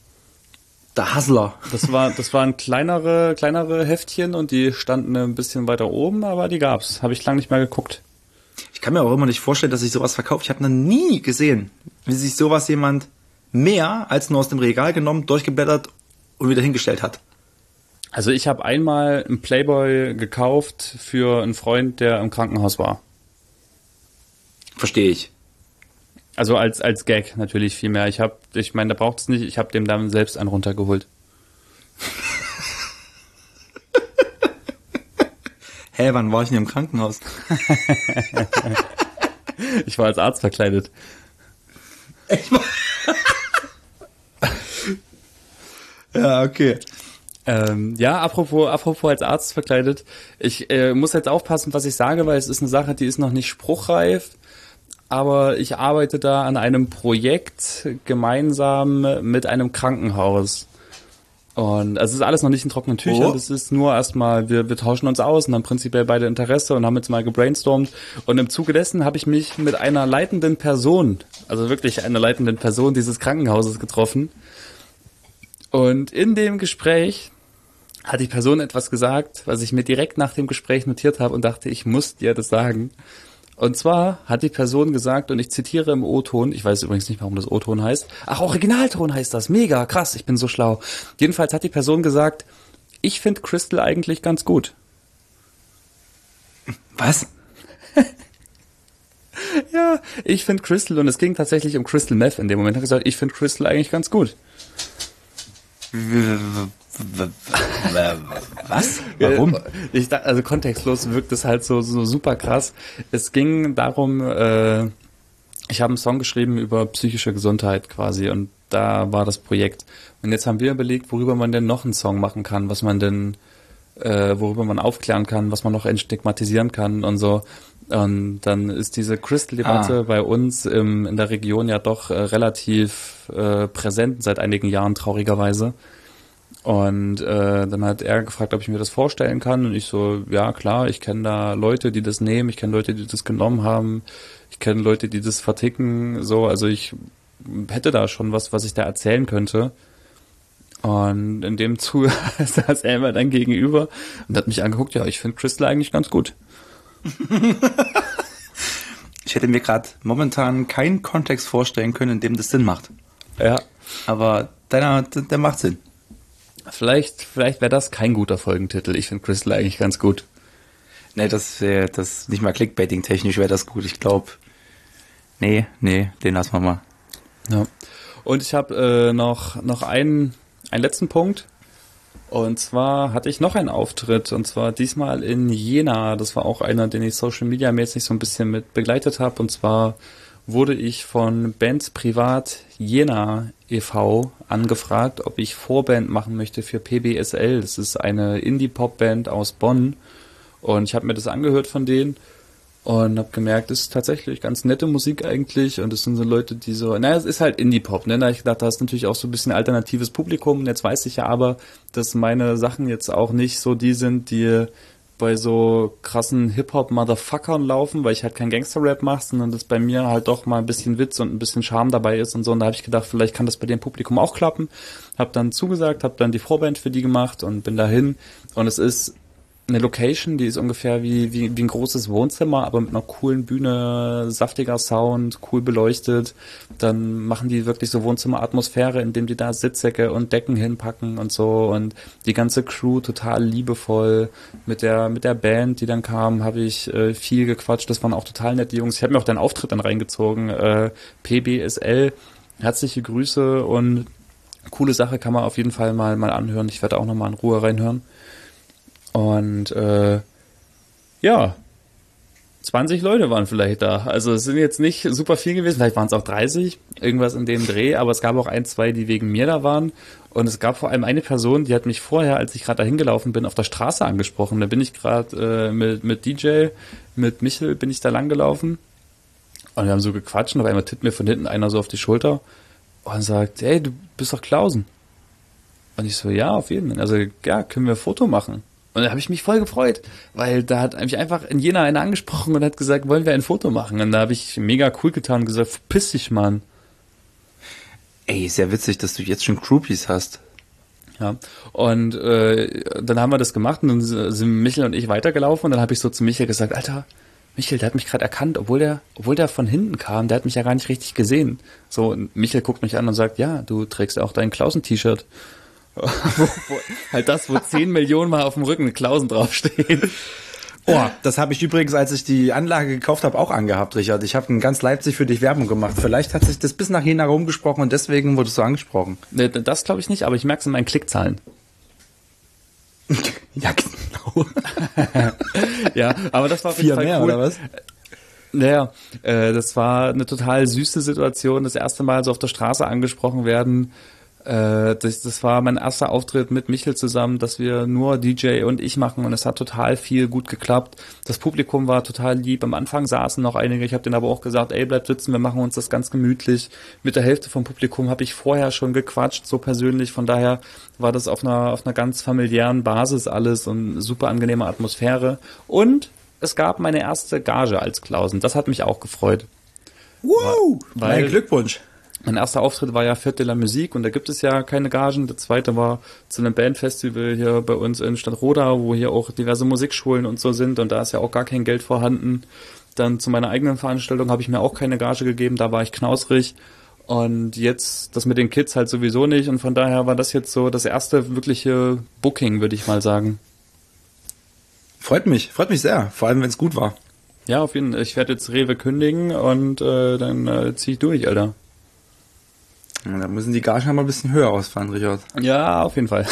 Der Hustler. Das war, das waren kleinere, kleinere Heftchen, und die standen ein bisschen weiter oben, aber die gab's. Habe ich lange nicht mehr geguckt. Ich kann mir auch immer nicht vorstellen, dass sich sowas verkauft. Ich habe noch nie gesehen, wie sich sowas jemand mehr als nur aus dem Regal genommen, durchgeblättert und wieder hingestellt hat. Also ich habe einmal einen Playboy gekauft für einen Freund, der im Krankenhaus war. Verstehe ich. Also als als Gag natürlich viel mehr. Ich habe, ich meine, da braucht es nicht. Ich habe dem dann selbst einen runtergeholt. Hä, wann war ich denn im Krankenhaus? Ich war als Arzt verkleidet. Echt mal? Ja, okay. Ähm, ja, apropos, apropos als Arzt verkleidet. Ich äh, muss jetzt aufpassen, was ich sage, weil es ist eine Sache, die ist noch nicht spruchreif. Aber ich arbeite da an einem Projekt gemeinsam mit einem Krankenhaus. Und also es ist alles noch nicht in trockenen Tüchern, Oh. das ist nur erstmal, wir, wir tauschen uns aus und haben prinzipiell beide Interesse und haben jetzt mal gebrainstormt. Und im Zuge dessen habe ich mich mit einer leitenden Person, also wirklich einer leitenden Person dieses Krankenhauses getroffen. Und in dem Gespräch hat die Person etwas gesagt, was ich mir direkt nach dem Gespräch notiert habe und dachte, ich muss dir das sagen. Und zwar hat die Person gesagt, und ich zitiere im O-Ton, ich weiß übrigens nicht, warum das O-Ton heißt. Ach, Originalton heißt das. Mega, krass, ich bin so schlau. Jedenfalls hat die Person gesagt, ich finde Crystal eigentlich ganz gut. Was? Ja, ich finde Crystal, und es ging tatsächlich um Crystal Meth in dem Moment, hat gesagt, ich finde Crystal eigentlich ganz gut. Was? Warum? Ich dachte, also kontextlos wirkt es halt so, so super krass. Es ging darum, äh, ich habe einen Song geschrieben über psychische Gesundheit quasi, und da war das Projekt. Und jetzt haben wir überlegt, worüber man denn noch einen Song machen kann, was man denn äh, worüber man aufklären kann, was man noch entstigmatisieren kann und so. Und dann ist diese Crystal-Debatte ah. bei uns im, in der Region ja doch äh, relativ äh, präsent seit einigen Jahren, traurigerweise. Und äh, dann hat er gefragt, ob ich mir das vorstellen kann. Und ich so, ja klar, ich kenne da Leute, die das nehmen, ich kenne Leute, die das genommen haben, ich kenne Leute, die das verticken. So, also ich hätte da schon was, was ich da erzählen könnte. Und in dem Zuge saß er immer dann gegenüber und hat mich angeguckt, ja, ich finde Crystal eigentlich ganz gut. Ich hätte mir gerade momentan keinen Kontext vorstellen können, in dem das Sinn macht. Ja. Aber deiner, der macht Sinn. Vielleicht, vielleicht wäre das kein guter Folgentitel. Ich finde Crystal eigentlich ganz gut. Nee, das wäre das nicht mal Clickbaiting-technisch wäre das gut. Ich glaube, nee, nee, den lassen wir mal. Ja. Und ich habe äh, noch, noch einen, einen letzten Punkt. Und zwar hatte ich noch einen Auftritt, und zwar diesmal in Jena. Das war auch einer, den ich Social Media mäßig so ein bisschen mit begleitet habe. Und zwar wurde ich von Bands Privat Jena e V angefragt, ob ich Vorband machen möchte für P B S L. Das ist eine Indie-Pop-Band aus Bonn. Und ich habe mir das angehört von denen und habe gemerkt, es ist tatsächlich ganz nette Musik eigentlich. Und es sind so Leute, die so, naja, es ist halt Indie-Pop, ne? Da hab ich gedacht, da ist natürlich auch so ein bisschen alternatives Publikum. Und jetzt weiß ich ja aber, dass meine Sachen jetzt auch nicht so die sind, die bei so krassen Hip-Hop-Motherfuckern laufen, weil ich halt kein Gangster-Rap mache, sondern dass bei mir halt doch mal ein bisschen Witz und ein bisschen Charme dabei ist und so. Und da habe ich gedacht, vielleicht kann das bei dem Publikum auch klappen. Hab dann zugesagt, hab dann die Vorband für die gemacht und bin dahin. Und es ist eine Location, die ist ungefähr wie, wie, wie ein großes Wohnzimmer, aber mit einer coolen Bühne, saftiger Sound, cool beleuchtet. Dann machen die wirklich so Wohnzimmeratmosphäre, indem die da Sitzsäcke und Decken hinpacken und so. Und die ganze Crew total liebevoll. Mit der mit der Band, die dann kam, habe ich äh, viel gequatscht. Das waren auch total nette Jungs. Ich habe mir auch deinen Auftritt dann reingezogen. Äh, P B S L, herzliche Grüße und coole Sache, kann man auf jeden Fall mal mal anhören. Ich werde auch nochmal in Ruhe reinhören. Und äh, ja, zwanzig Leute waren vielleicht da. Also es sind jetzt nicht super viel gewesen, vielleicht waren es auch dreißig, irgendwas in dem Dreh, aber es gab auch ein, zwei, die wegen mir da waren. Und es gab vor allem eine Person, die hat mich vorher, als ich gerade dahin gelaufen bin, auf der Straße angesprochen. Da bin ich gerade äh, mit, mit D J, mit Michel bin ich da lang gelaufen. Und wir haben so gequatscht und auf einmal tippt mir von hinten einer so auf die Schulter und sagt, hey, du bist doch Klausen. Und ich so, ja, auf jeden Fall. Also ja, können wir ein Foto machen? Und da habe ich mich voll gefreut, weil da hat mich einfach in Jena einer angesprochen und hat gesagt, wollen wir ein Foto machen? Und da habe ich mega cool getan und gesagt, verpiss dich, Mann. Ey, ist ja witzig, dass du jetzt schon Groupies hast. Ja, und äh, dann haben wir das gemacht und dann sind Michel und ich weitergelaufen und dann habe ich so zu Michel gesagt, Alter, Michel, der hat mich gerade erkannt, obwohl der, obwohl der von hinten kam, der hat mich ja gar nicht richtig gesehen. So, und Michel guckt mich an und sagt, ja, du trägst auch dein Klausen-T-Shirt. wo, wo, halt das, wo zehn Millionen Mal auf dem Rücken Klausen draufstehen. Oh, das habe ich übrigens, als ich die Anlage gekauft habe, auch angehabt, Richard. Ich habe in ganz Leipzig für dich Werbung gemacht. Vielleicht hat sich das bis nach Jena rumgesprochen und deswegen wurdest du angesprochen. Das glaube ich nicht, aber ich merke es in meinen Klickzahlen. Ja, genau. Ja, aber das war auf jeden Fall mehr, cool. Oder was? Naja, äh, das war eine total süße Situation, das erste Mal so auf der Straße angesprochen werden. Äh, das, das war mein erster Auftritt mit Michel zusammen, dass wir nur D J und ich machen und es hat total viel gut geklappt. Das Publikum war total lieb. Am Anfang saßen noch einige, ich habe denen aber auch gesagt, ey, bleibt sitzen, wir machen uns das ganz gemütlich. Mit der Hälfte vom Publikum habe ich vorher schon gequatscht, so persönlich. Von daher war das auf einer, auf einer ganz familiären Basis alles und super angenehme Atmosphäre. Und es gab meine erste Gage als Klausen. Das hat mich auch gefreut. Woo! Weil, mein Glückwunsch. Mein erster Auftritt war ja Fête de la Musique und da gibt es ja keine Gagen. Der zweite war zu einem Bandfestival hier bei uns in Stadtroda, wo hier auch diverse Musikschulen und so sind und da ist ja auch gar kein Geld vorhanden. Dann zu meiner eigenen Veranstaltung habe ich mir auch keine Gage gegeben, da war ich knausrig. Und jetzt das mit den Kids halt sowieso nicht und von daher war das jetzt so das erste wirkliche Booking, würde ich mal sagen. Freut mich, freut mich sehr, vor allem wenn es gut war. Ja, auf jeden Fall. Ich werde jetzt Rewe kündigen und äh, dann äh, ziehe ich durch, Alter. Ja, da müssen die Gagen mal ein bisschen höher ausfallen, Richard. Ja, auf jeden Fall.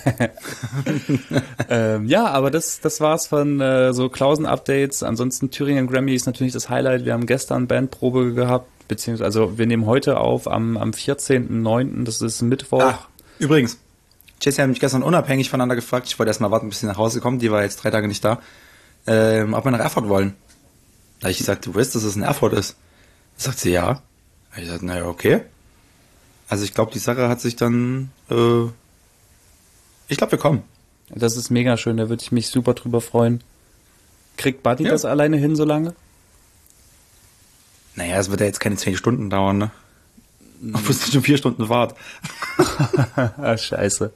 ähm, ja, aber das das war's von äh, so Klausen-Updates. Ansonsten Thüringen Grammy ist natürlich das Highlight. Wir haben gestern Bandprobe gehabt, beziehungsweise also wir nehmen heute auf am am vierzehnten neunten Das ist Mittwoch. Ach, übrigens, Jessie hat mich gestern unabhängig voneinander gefragt, ich wollte erst mal warten, bis sie nach Hause kommt, die war jetzt drei Tage nicht da, ähm, ob wir nach Erfurt wollen. Da habe ich gesagt, du weißt, dass es in Erfurt ist. Da sagt sie, ja. Da habe ich gesagt, naja, okay. Also ich glaube, die Sache hat sich dann, äh, ich glaube, wir kommen. Das ist mega schön, da würde ich mich super drüber freuen. Kriegt Buddy Ja. das alleine hin so lange? Naja, es wird ja jetzt keine zehn Stunden dauern, ne? Obwohl es schon vier Stunden Fahrt. Ah, scheiße.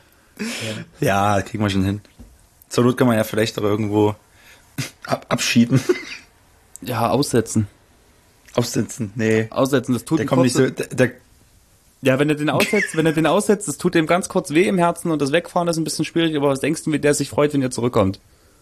Ja, kriegen wir schon hin. Zur Not kann man ja vielleicht auch irgendwo ab abschieben. Ja, aussetzen. Aufsitzen, nee. Aussetzen, das tut Der ihm kommt nicht kurz- so, der, der, Ja, wenn er den aussetzt, wenn er den aussetzt, das tut ihm ganz kurz weh im Herzen und das Wegfahren ist ein bisschen schwierig, aber was denkst du, wie der sich freut, wenn er zurückkommt?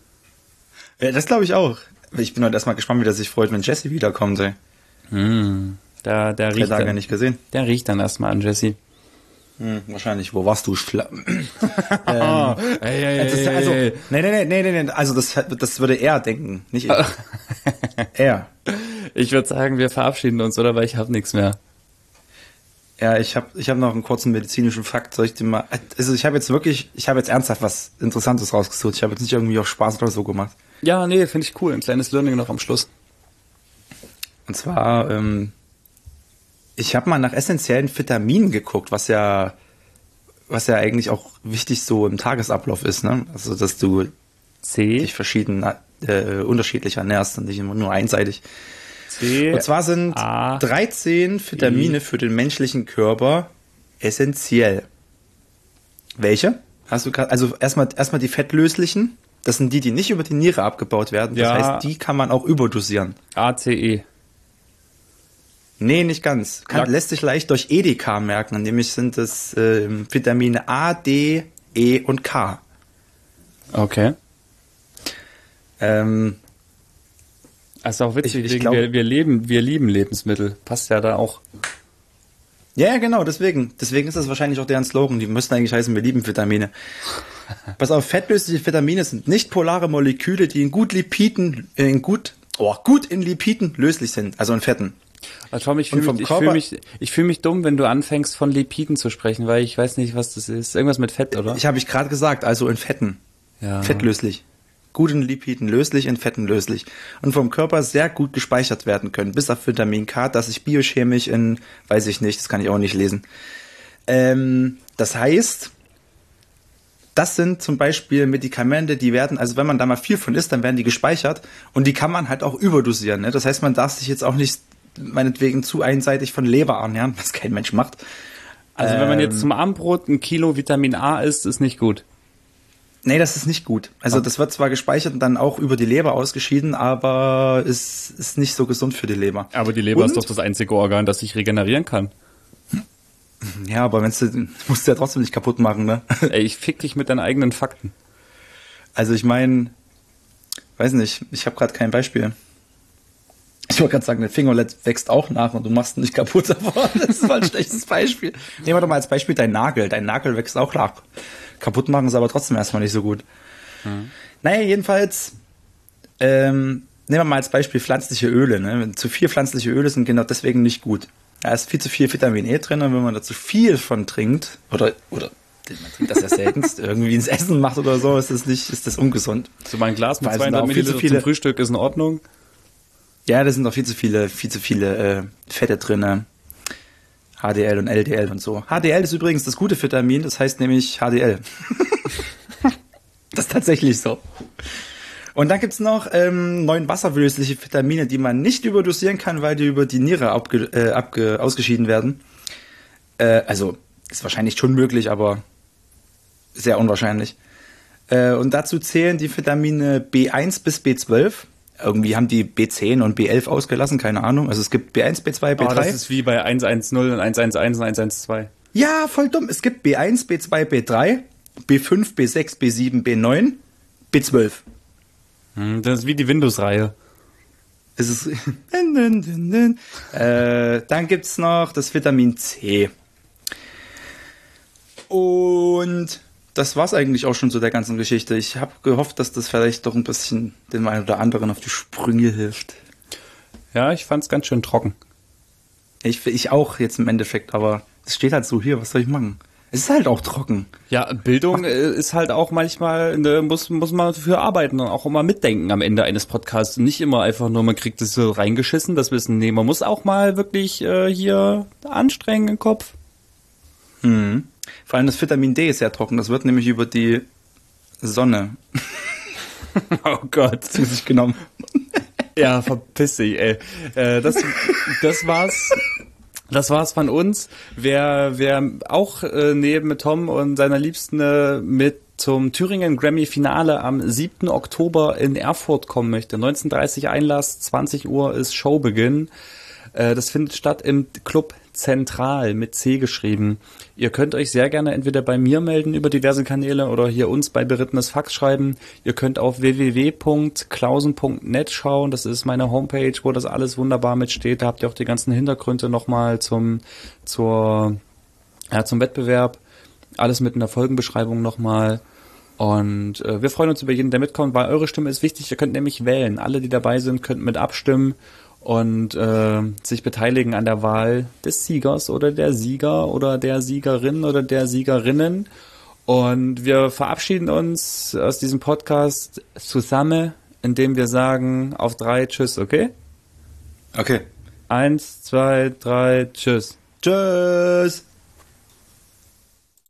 ja, das glaube ich auch. Ich bin heute erstmal gespannt, wie der sich freut, wenn Jesse wiederkommt, ey. Hm. Der, der Drei riecht Tage dann, nicht gesehen. der riecht dann erstmal an Jesse. Hm, wahrscheinlich. Wo warst du? Schla Oh, ey, ey, das ist, ey, also, ey. nee, nee, nee, nee, nee, nee, also das, das würde er denken, nicht ich. Er. Ich würde sagen, wir verabschieden uns, oder? Weil ich habe nichts mehr. Ja, ich habe ich hab noch einen kurzen medizinischen Fakt. Soll ich dir mal, also ich habe jetzt wirklich, ich habe jetzt ernsthaft was Interessantes rausgesucht. Ich habe jetzt nicht irgendwie auf Spaß oder so gemacht. Ja, nee, finde ich cool. Ein kleines Learning noch am Schluss. Und zwar, ähm, ich habe mal nach essentiellen Vitaminen geguckt, was ja, was ja eigentlich auch wichtig so im Tagesablauf ist, ne? Also, dass du C. dich verschieden, äh, unterschiedlich ernährst und nicht immer nur einseitig. C. Und zwar sind A, dreizehn Vitamine für den menschlichen Körper essentiell. Welche? Hast du grad, also erstmal, erstmal die fettlöslichen. Das sind die, die nicht über die Niere abgebaut werden. Das Ja. heißt, die kann man auch überdosieren. A, C, E. Nee, nicht ganz. Kann, Lack. lässt sich leicht durch E D K merken. Nämlich sind es äh, Vitamine A, D, E und K. Okay. Ähm, Das ist auch witzig, Ich- ich wegen glaub- wir, wir, leben, wir lieben Lebensmittel. Passt ja da auch. ja, genau, deswegen. Deswegen ist das wahrscheinlich auch deren Slogan. Die müssten eigentlich heißen, wir lieben Vitamine. Pass auf, fettlösliche Vitamine sind nicht polare Moleküle, die in gut Lipiden, äh, in gut, oh, gut in Lipiden löslich sind, also in Fetten. Also Tom, ich Und fühle vom mich, ich Körper- fühl mich, ich fühl mich dumm, wenn du anfängst von Lipiden zu sprechen, weil ich weiß nicht, was das ist. Irgendwas mit Fett, oder? Ich habe ich gerade gesagt, also in Fetten. Ja. Fettlöslich. Gut in Lipiden löslich, in Fetten löslich. Und vom Körper sehr gut gespeichert werden können. Bis auf Vitamin K, das sich biochemisch in, weiß ich nicht, das kann ich auch nicht lesen. Ähm, das heißt, das sind zum Beispiel Medikamente, die werden, also wenn man da mal viel von isst, dann werden die gespeichert und die kann man halt auch überdosieren. Ne? Das heißt, man darf sich jetzt auch nicht meinetwegen zu einseitig von Leber ernähren, was kein Mensch macht. Also wenn man jetzt Ähm, zum Abendbrot ein Kilo Vitamin A isst, ist nicht gut. Nee, das ist nicht gut. Also das wird zwar gespeichert und dann auch über die Leber ausgeschieden, aber es ist nicht so gesund für die Leber. Aber die Leber Und? ist doch das einzige Organ, das sich regenerieren kann. Ja, aber wenn's, du musst du ja trotzdem nicht kaputt machen, ne? Ey, ich fick dich mit deinen eigenen Fakten. Also ich meine, weiß nicht, ich habe gerade kein Beispiel. Ich wollte gerade sagen, der Fingerlet wächst auch nach und du machst ihn nicht kaputt, aber das ist mal ein schlechtes Beispiel. Nehmen wir doch mal als Beispiel dein Nagel. Dein Nagel wächst auch nach. Kaputt machen ist aber trotzdem erstmal nicht so gut. Mhm. Naja, jedenfalls, ähm, nehmen wir mal als Beispiel pflanzliche Öle. Ne? Zu viel pflanzliche Öle sind genau deswegen nicht gut. Da ist viel zu viel Vitamin E drin und wenn man da zu viel von trinkt, oder, oder man trinkt das ja seltenst, irgendwie ins Essen macht oder so, ist das nicht, ist das ungesund. So mein Glas mit Weil es sind zweihundert auch viel zu Milliliter viele- zum Frühstück ist in Ordnung. Ja, da sind auch viel zu viele, viel zu viele äh, Fette drin. H D L und L D L und so. H D L ist übrigens das gute Vitamin, das heißt nämlich H D L. Das ist tatsächlich so. Und dann gibt's noch ähm, neun wasserlösliche Vitamine, die man nicht überdosieren kann, weil die über die Niere abge, äh, abge, ausgeschieden werden. Äh, also ist wahrscheinlich schon möglich, aber sehr unwahrscheinlich. Äh, und dazu zählen die Vitamine B eins bis B zwölf. Irgendwie haben die B zehn und B elf ausgelassen, keine Ahnung. Also es gibt B eins, B zwei, B drei. Oh, das ist wie bei eins eins null und eins eins eins und eins eins zwei. Ja, voll dumm. Es gibt B eins, B zwei, B drei, B fünf, B sechs, B sieben, B neun, B zwölf. Hm, das ist wie die Windows-Reihe. Es ist äh, dann gibt's noch das Vitamin C. Und das war's eigentlich auch schon zu der ganzen Geschichte. Ich habe gehofft, dass das vielleicht doch ein bisschen dem einen oder anderen auf die Sprünge hilft. Ja, ich fand's ganz schön trocken. Ich, ich auch jetzt im Endeffekt, aber es steht halt so hier, was soll ich machen? Es ist halt auch trocken. Ja, Bildung ist halt auch manchmal, ne, muss, muss man für arbeiten und auch immer mitdenken am Ende eines Podcasts. Und nicht immer einfach nur, man kriegt es so reingeschissen, das Wissen. Nee, man muss auch mal wirklich äh, hier anstrengen im Kopf. Hm. Vor allem das Vitamin D ist sehr trocken. Das wird nämlich über die Sonne. Oh Gott. Zu sich genommen. Ja, verpiss dich, ey. Äh, das, das war's. Das war's von uns. Wer, wer auch äh, neben Tom und seiner Liebsten äh, mit zum Thüringen Grammy Finale am siebten Oktober in Erfurt kommen möchte. neunzehn Uhr dreißig Einlass, zwanzig Uhr ist Showbeginn. Äh, das findet statt im Club Zentral mit C geschrieben. Ihr könnt euch sehr gerne entweder bei mir melden über diverse Kanäle oder hier uns bei Berittenes Fax schreiben. Ihr könnt auf w w w punkt klausen punkt net schauen. Das ist meine Homepage, wo das alles wunderbar mitsteht. Da habt ihr auch die ganzen Hintergründe nochmal zum, zur, ja, zum Wettbewerb. Alles mit einer Folgenbeschreibung nochmal. Und äh, wir freuen uns über jeden, der mitkommt, weil eure Stimme ist wichtig. Ihr könnt nämlich wählen. Alle, die dabei sind, könnt mit abstimmen und äh, sich beteiligen an der Wahl des Siegers oder der Sieger oder der Siegerin oder der Siegerinnen. Und wir verabschieden uns aus diesem Podcast zusammen, indem wir sagen auf drei Tschüss, okay? Okay. Eins, zwei, drei, Tschüss. Tschüss.